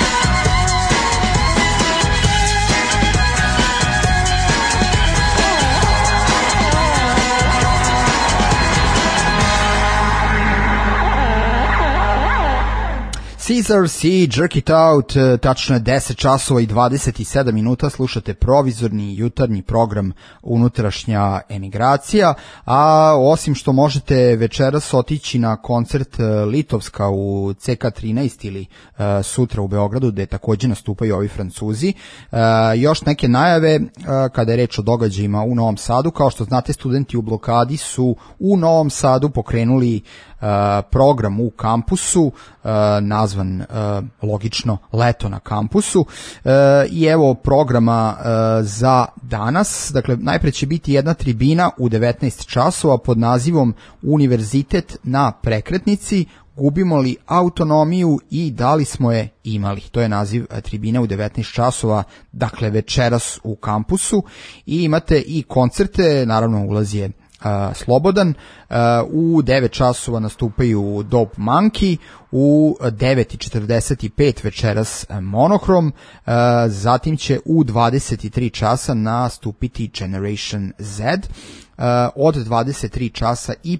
Caesars i Jerk It Out, tačno je 10 časova i 27 minuta, slušate provizorni jutarnji program Unutrašnja emigracija, a osim što možete večeras otići na koncert Litovska u CK13 ili sutra u Beogradu, gde takođe nastupaju ovi Francuzi, još neke najave kada je reč o događajima u Novom Sadu. Kao što znate, studenti u blokadi su u Novom Sadu pokrenuli program u kampusu, nazvan logično Leto na kampusu, i evo programa za danas. Dakle, najpre će biti jedna tribina u 19 časova pod nazivom Univerzitet na prekretnici, gubimo li autonomiju i da li smo je imali. To je naziv tribine u 19 časova, dakle večeras u kampusu, i imate i koncerte, naravno ulaz je slobodan. U 9 časova nastupaju Dope Monkey, u 9:45 večeras Monochrom, zatim će u 23 časa nastupiti Generation Z, od 23 časa i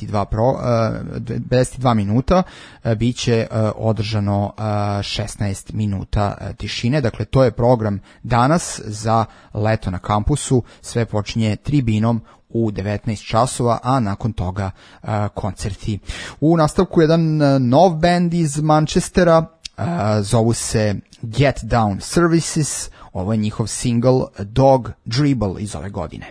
52 minuta biće održano 16 minuta tišine. Dakle, to je program danas za Leto na kampusu. Sve počinje tribinom u 19 časova, a nakon toga koncerti. U nastavku jedan nov band iz Manchestera, zovu se Get Down Services, ovo je njihov single Dog Dribble iz ove godine.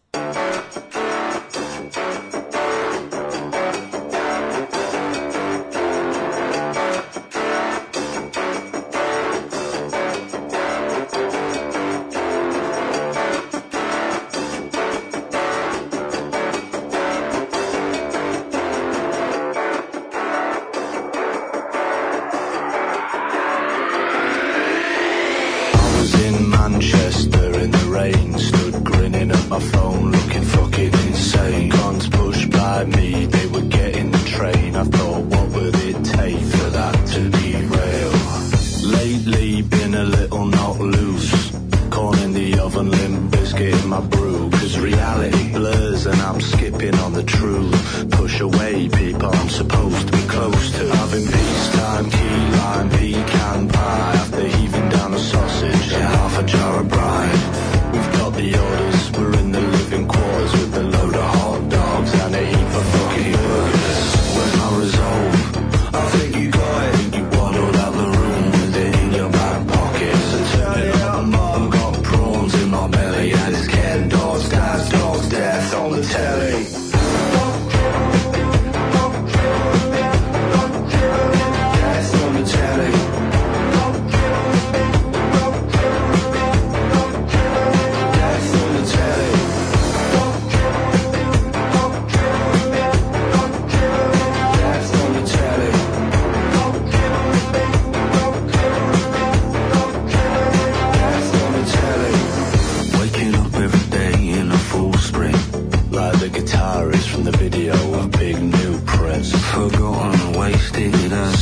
Manchester in the rain, stood grinning at my phone, looking fucking insane. Cons pushed by me, they were getting the train. I thought, what would it take for that to derail? Lately, been a little not loose, corn in the oven, limp biscuit in my brew. 'Cause reality blurs and I'm skipping on the truth. Push away people I'm supposed to be close to. Having peacetime, key lime, pecan pie, after heaving down a sausage and half a jar of brine. We've got the orders, we're in the living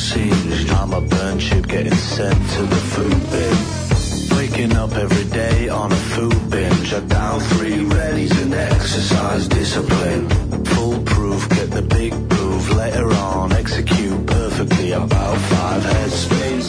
singed. I'm a burnt chip getting sent to the food bin. Waking up every day on a food binge. I down 3 Reddies and exercise discipline. Foolproof, get the big move. Later on, execute perfectly about 5 head spins.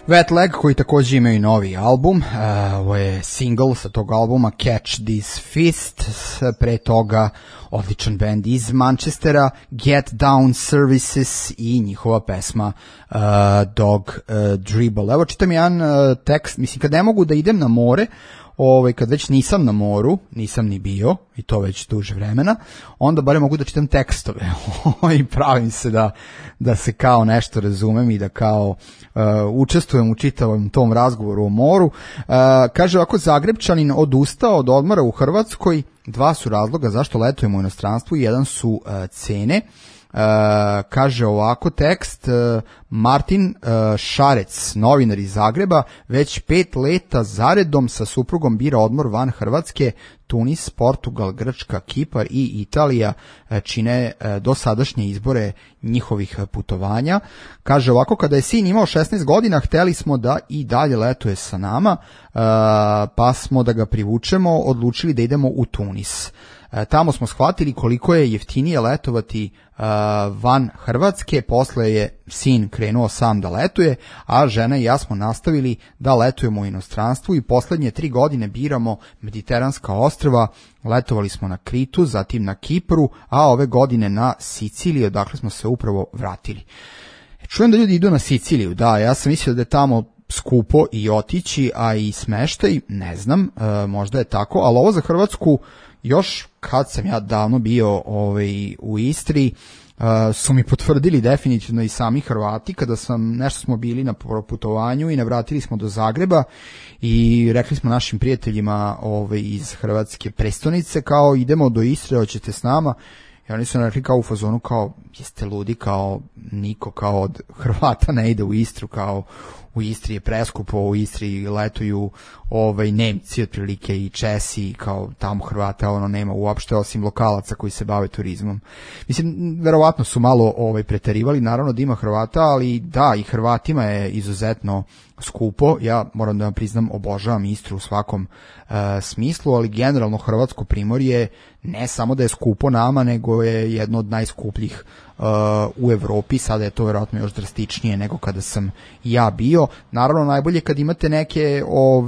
Wet Leg koji takođe imaju novi album, ovo je single sa tog albuma Catch This Fist, pre toga odličan band iz Manchestera, Get Down Services i njihova pesma Dog Dribble. Evo čitam jedan tekst, mislim kad ne mogu da idem na more, kad već nisam na moru, nisam ni bio, i to već duže vremena, onda bare mogu da čitam tekstove i pravim se da se kao nešto razumem i da kao učestvujem u čitavom tom razgovoru o moru. Kaže ovako, Zagrebčanin odustao od odmora u Hrvatskoj, dva su razloga zašto letujemo u inostranstvu, jedan su cene. Kaže ovako tekst, Martin Šarec, novinar iz Zagreba, već 5 leta zaredom sa suprugom bira odmor van Hrvatske. Tunis, Portugal, Grčka, Kipar i Italija čine dosadašnje izbore njihovih putovanja. Kaže ovako, kada je sin imao 16 godina, hteli smo da i dalje letuje sa nama, pa smo da ga privučemo, odlučili da idemo u Tunis. Tamo smo shvatili koliko je jeftinije letovati van Hrvatske, posle je sin krenuo sam da letuje, a žena i ja smo nastavili da letujemo u inostranstvu i poslednje 3 godine biramo mediteranska ostrva. Letovali smo na Kritu, zatim na Kipru, a ove godine na Siciliju, odakle smo se upravo vratili. Čujem da ljudi idu na Siciliju, da, ja sam mislio da je tamo skupo i otići, a i smeštaj, ne znam, možda je tako, ali ovo za Hrvatsku, još kad sam ja davno bio u Istri, su mi potvrdili definitivno i sami Hrvati, kada nešto smo bili na putovanju i navratili smo do Zagreba i rekli smo našim prijateljima iz hrvatske prestonice kao idemo do Istre, hoćete s nama? I oni su rekli kao u fazonu kao jeste ludi, kao niko kao od Hrvata ne ide u Istru, kao u Istri je preskupo, u Istri letuju Nemci otprilike i Česi, kao tamo Hrvata nema uopšte osim lokalaca koji se bave turizmom. Mislim, verovatno su malo preterivali, naravno da ima Hrvata, ali da, i Hrvatima je izuzetno skupo. Ja moram da vam priznam, obožavam Istru u svakom smislu, ali generalno Hrvatsko primorje ne samo da je skupo nama, nego je jedno od najskupljih u Evropi. Sada je to verovatno još drastičnije nego kada sam ja bio. Naravno, najbolje kad imate neke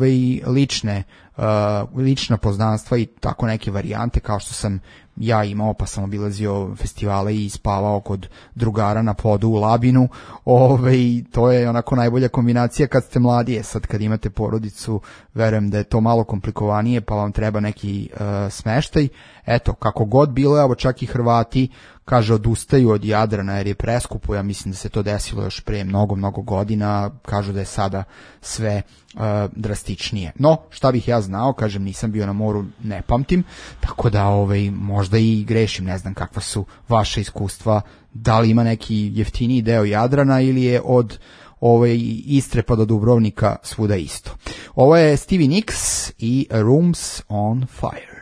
lična poznanstva i tako neke varijante kao što sam ja imao, pa sam obilazio festivale i spavao kod drugara na podu u Labinu. To je onako najbolja kombinacija kad ste mladije. Sad kad imate porodicu, verujem da je to malo komplikovanije, pa vam treba neki smeštaj. Eto, kako god bilo, evo čak i Hrvati, kaže, odustaju od Jadrana jer je preskupo. Ja mislim da se to desilo još pre mnogo godina. Kažu da je sada sve drastičnije. No, šta bih ja znao, kažem, nisam bio na moru, ne pamtim, tako da možda i grešim, ne znam kakva su vaše iskustva, da li ima neki jeftiniji deo Jadrana ili je od Istre pa do Dubrovnika svuda isto. Ovo je Stevie Nicks i Rooms on Fire.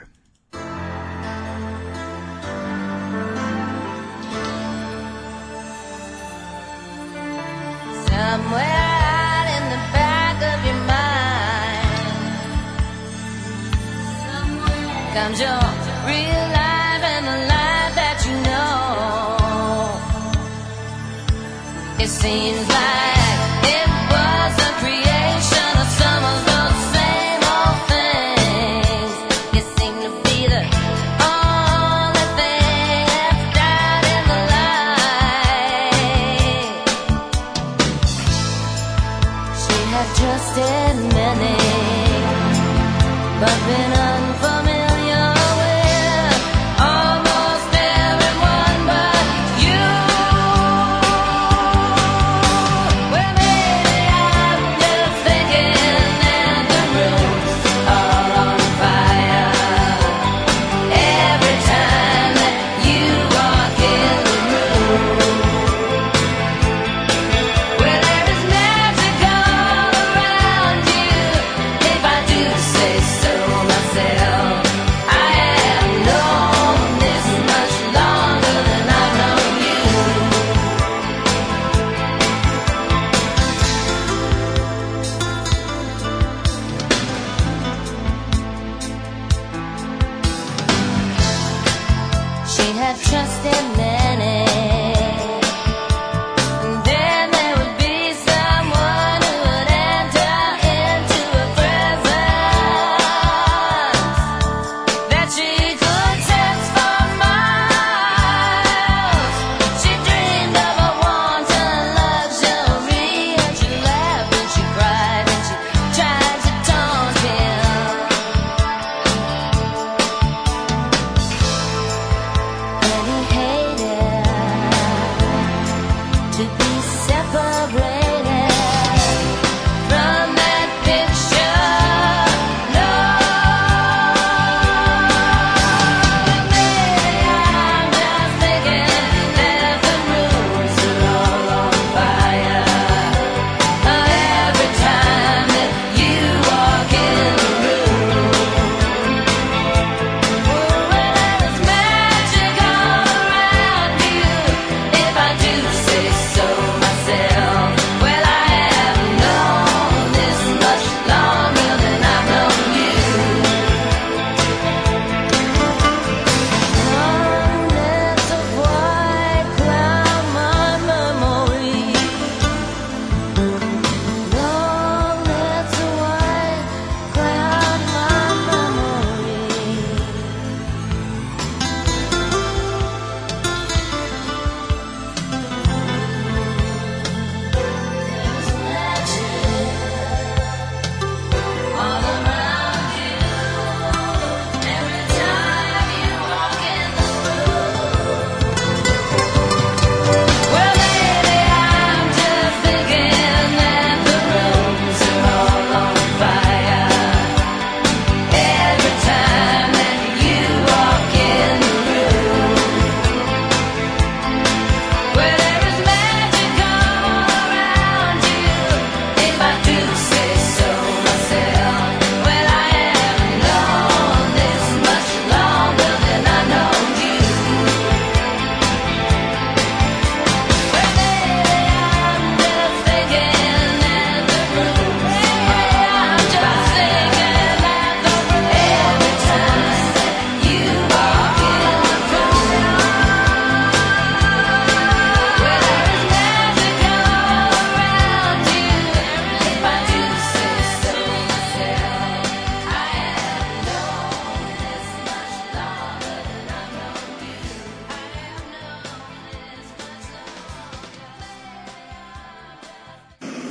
Somewhere out in the back of your mind comes your real life and the life that you know. It seems like it was a creation of some of those same old things. You seem to be the only thing left out in the light. She had trusted many, but been unfamiliar with almost everyone but you. Well, maybe I'm just thinking that the room's all on fire every time that you walk in the room. Well, there is magic all around you, if I do say so myself.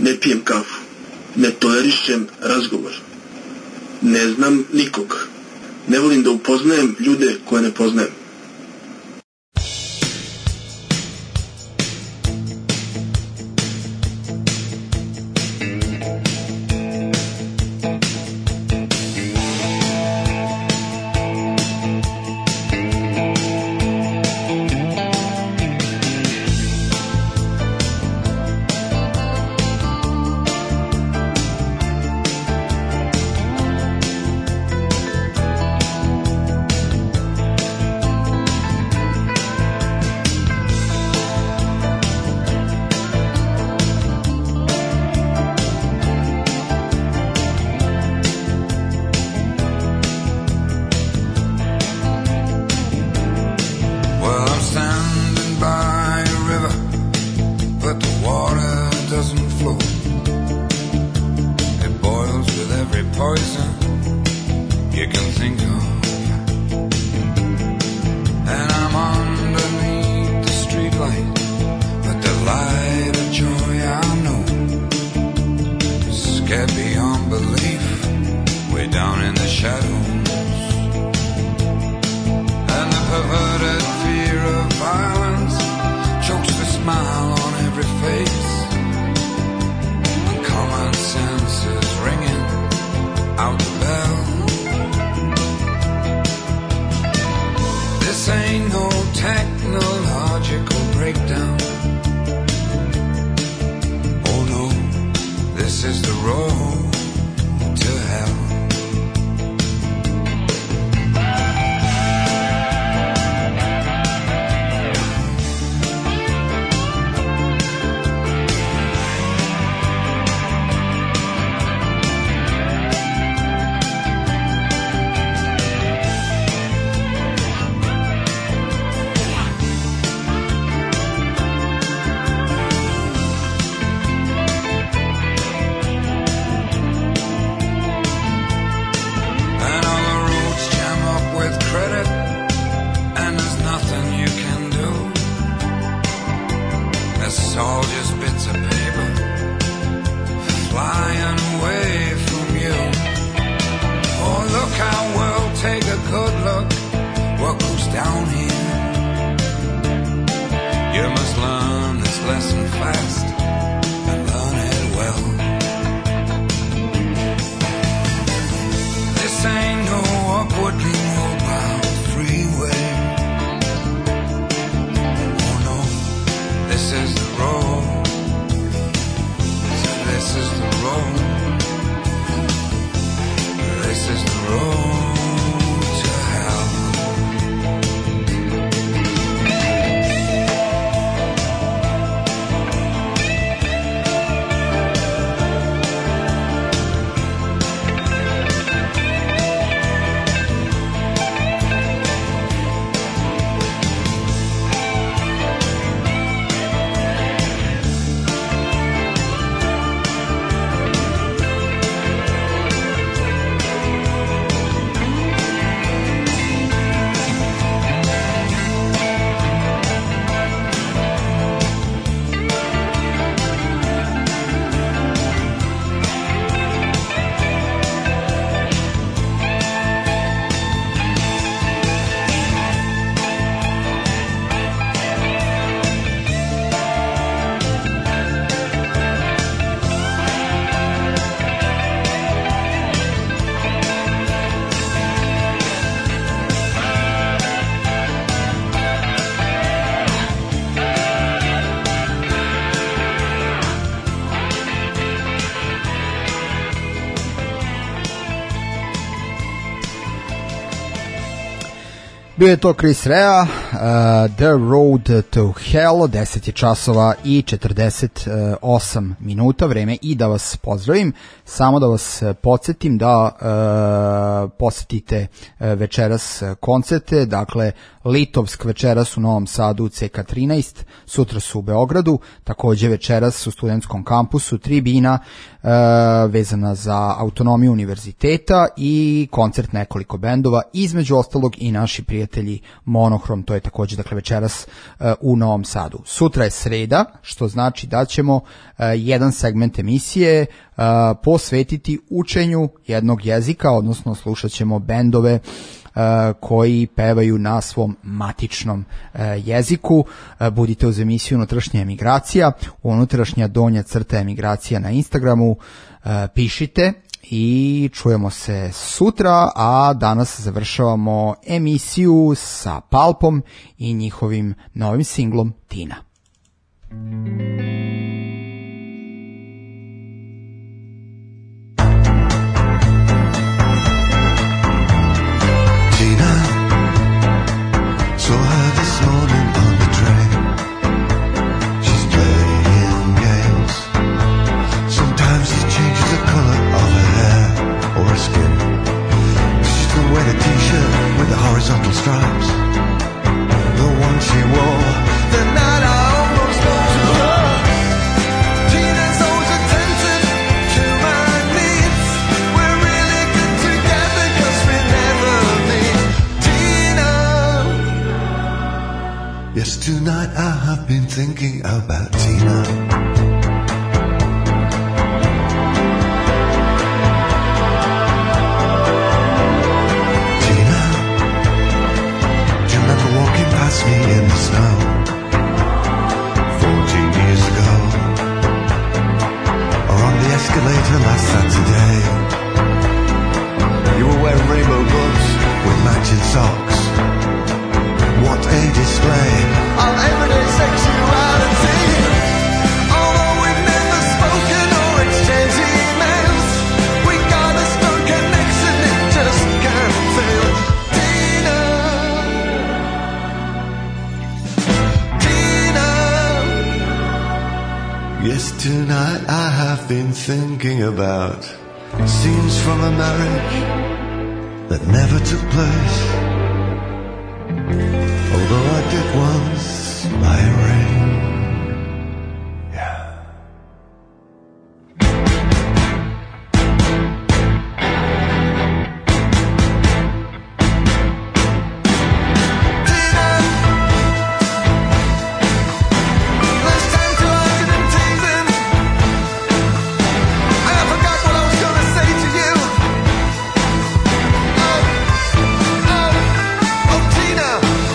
Ne pijem kafu. Ne tolerišem razgovor. Ne znam nikog. Ne volim da upoznajem ljude koje ne poznajem. Bio je to Chris Rea, The Road to Hell, 10 je časova i 48 minuta, vreme i da vas pozdravim, samo da vas podsjetim da posetite večeras koncerte, dakle Litovsk večeras u Novom Sadu u CK13, sutra su u Beogradu, takođe večeras u Studentskom kampusu Tribina vezana za autonomiju univerziteta i koncert nekoliko bendova, između ostalog i naši prijatelji prijatelji Monohrom, to je takođe dakle večeras u Novom Sadu. Sutra je sreda, što znači da ćemo jedan segment emisije posvetiti učenju jednog jezika, odnosno slušat ćemo bendove koji pevaju na svom matičnom jeziku. Budite uz emisiju Unutrašnja emigracija, unutrašnja donja crta emigracija na Instagramu, pišite i čujemo se sutra, a danas završavamo emisiju sa Palpom i njihovim novim singlom Tina. Saw her this morning on the train. She's playing games. Sometimes she changes the color of her hair or her skin. She's gonna wear a t-shirt with the horizontal stripes, the one she wore the night I almost spoke to her. Tina's always attentive to my needs. We're really good together 'cause we never meet. Tina. Yes, tonight I have been thinking about Tina. Tina, do you remember walking past me in the snow 14 years ago? Or on the escalator last Saturday? You were wearing rainbow gloves with matching socks. What a display of everyday sexuality. Although we've never spoken or exchanged emails, we got a strong connection, it just can't fail. Tina, Tina. Yes, tonight I have been thinking about scenes from a marriage that never took place. Although I did once buy a ring. Yeah. Tina, there's time to argue and teasing. I forgot what I was gonna say to you. Oh, Tina.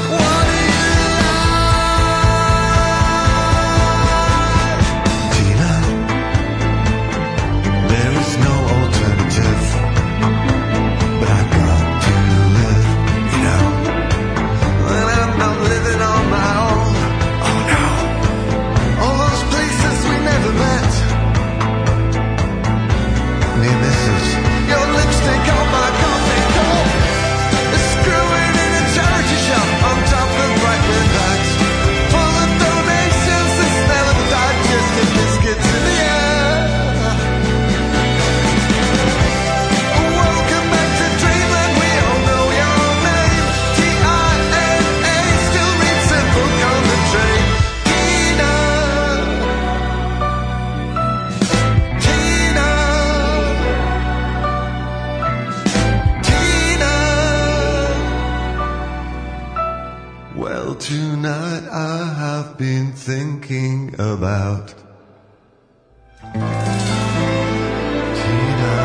Tonight I have been thinking about Tina.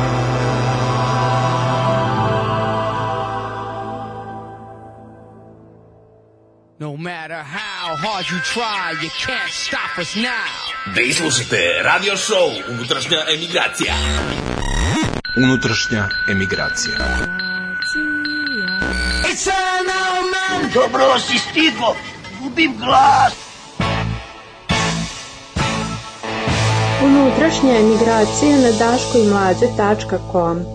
No matter how hard you try, you can't stop us now. Vi slušate radio show Unutrašnja emigracija. Unutrašnja emigracija. Dobro si stigo, gubim glas. Unutrašnja emigracija na daškoimlađe.com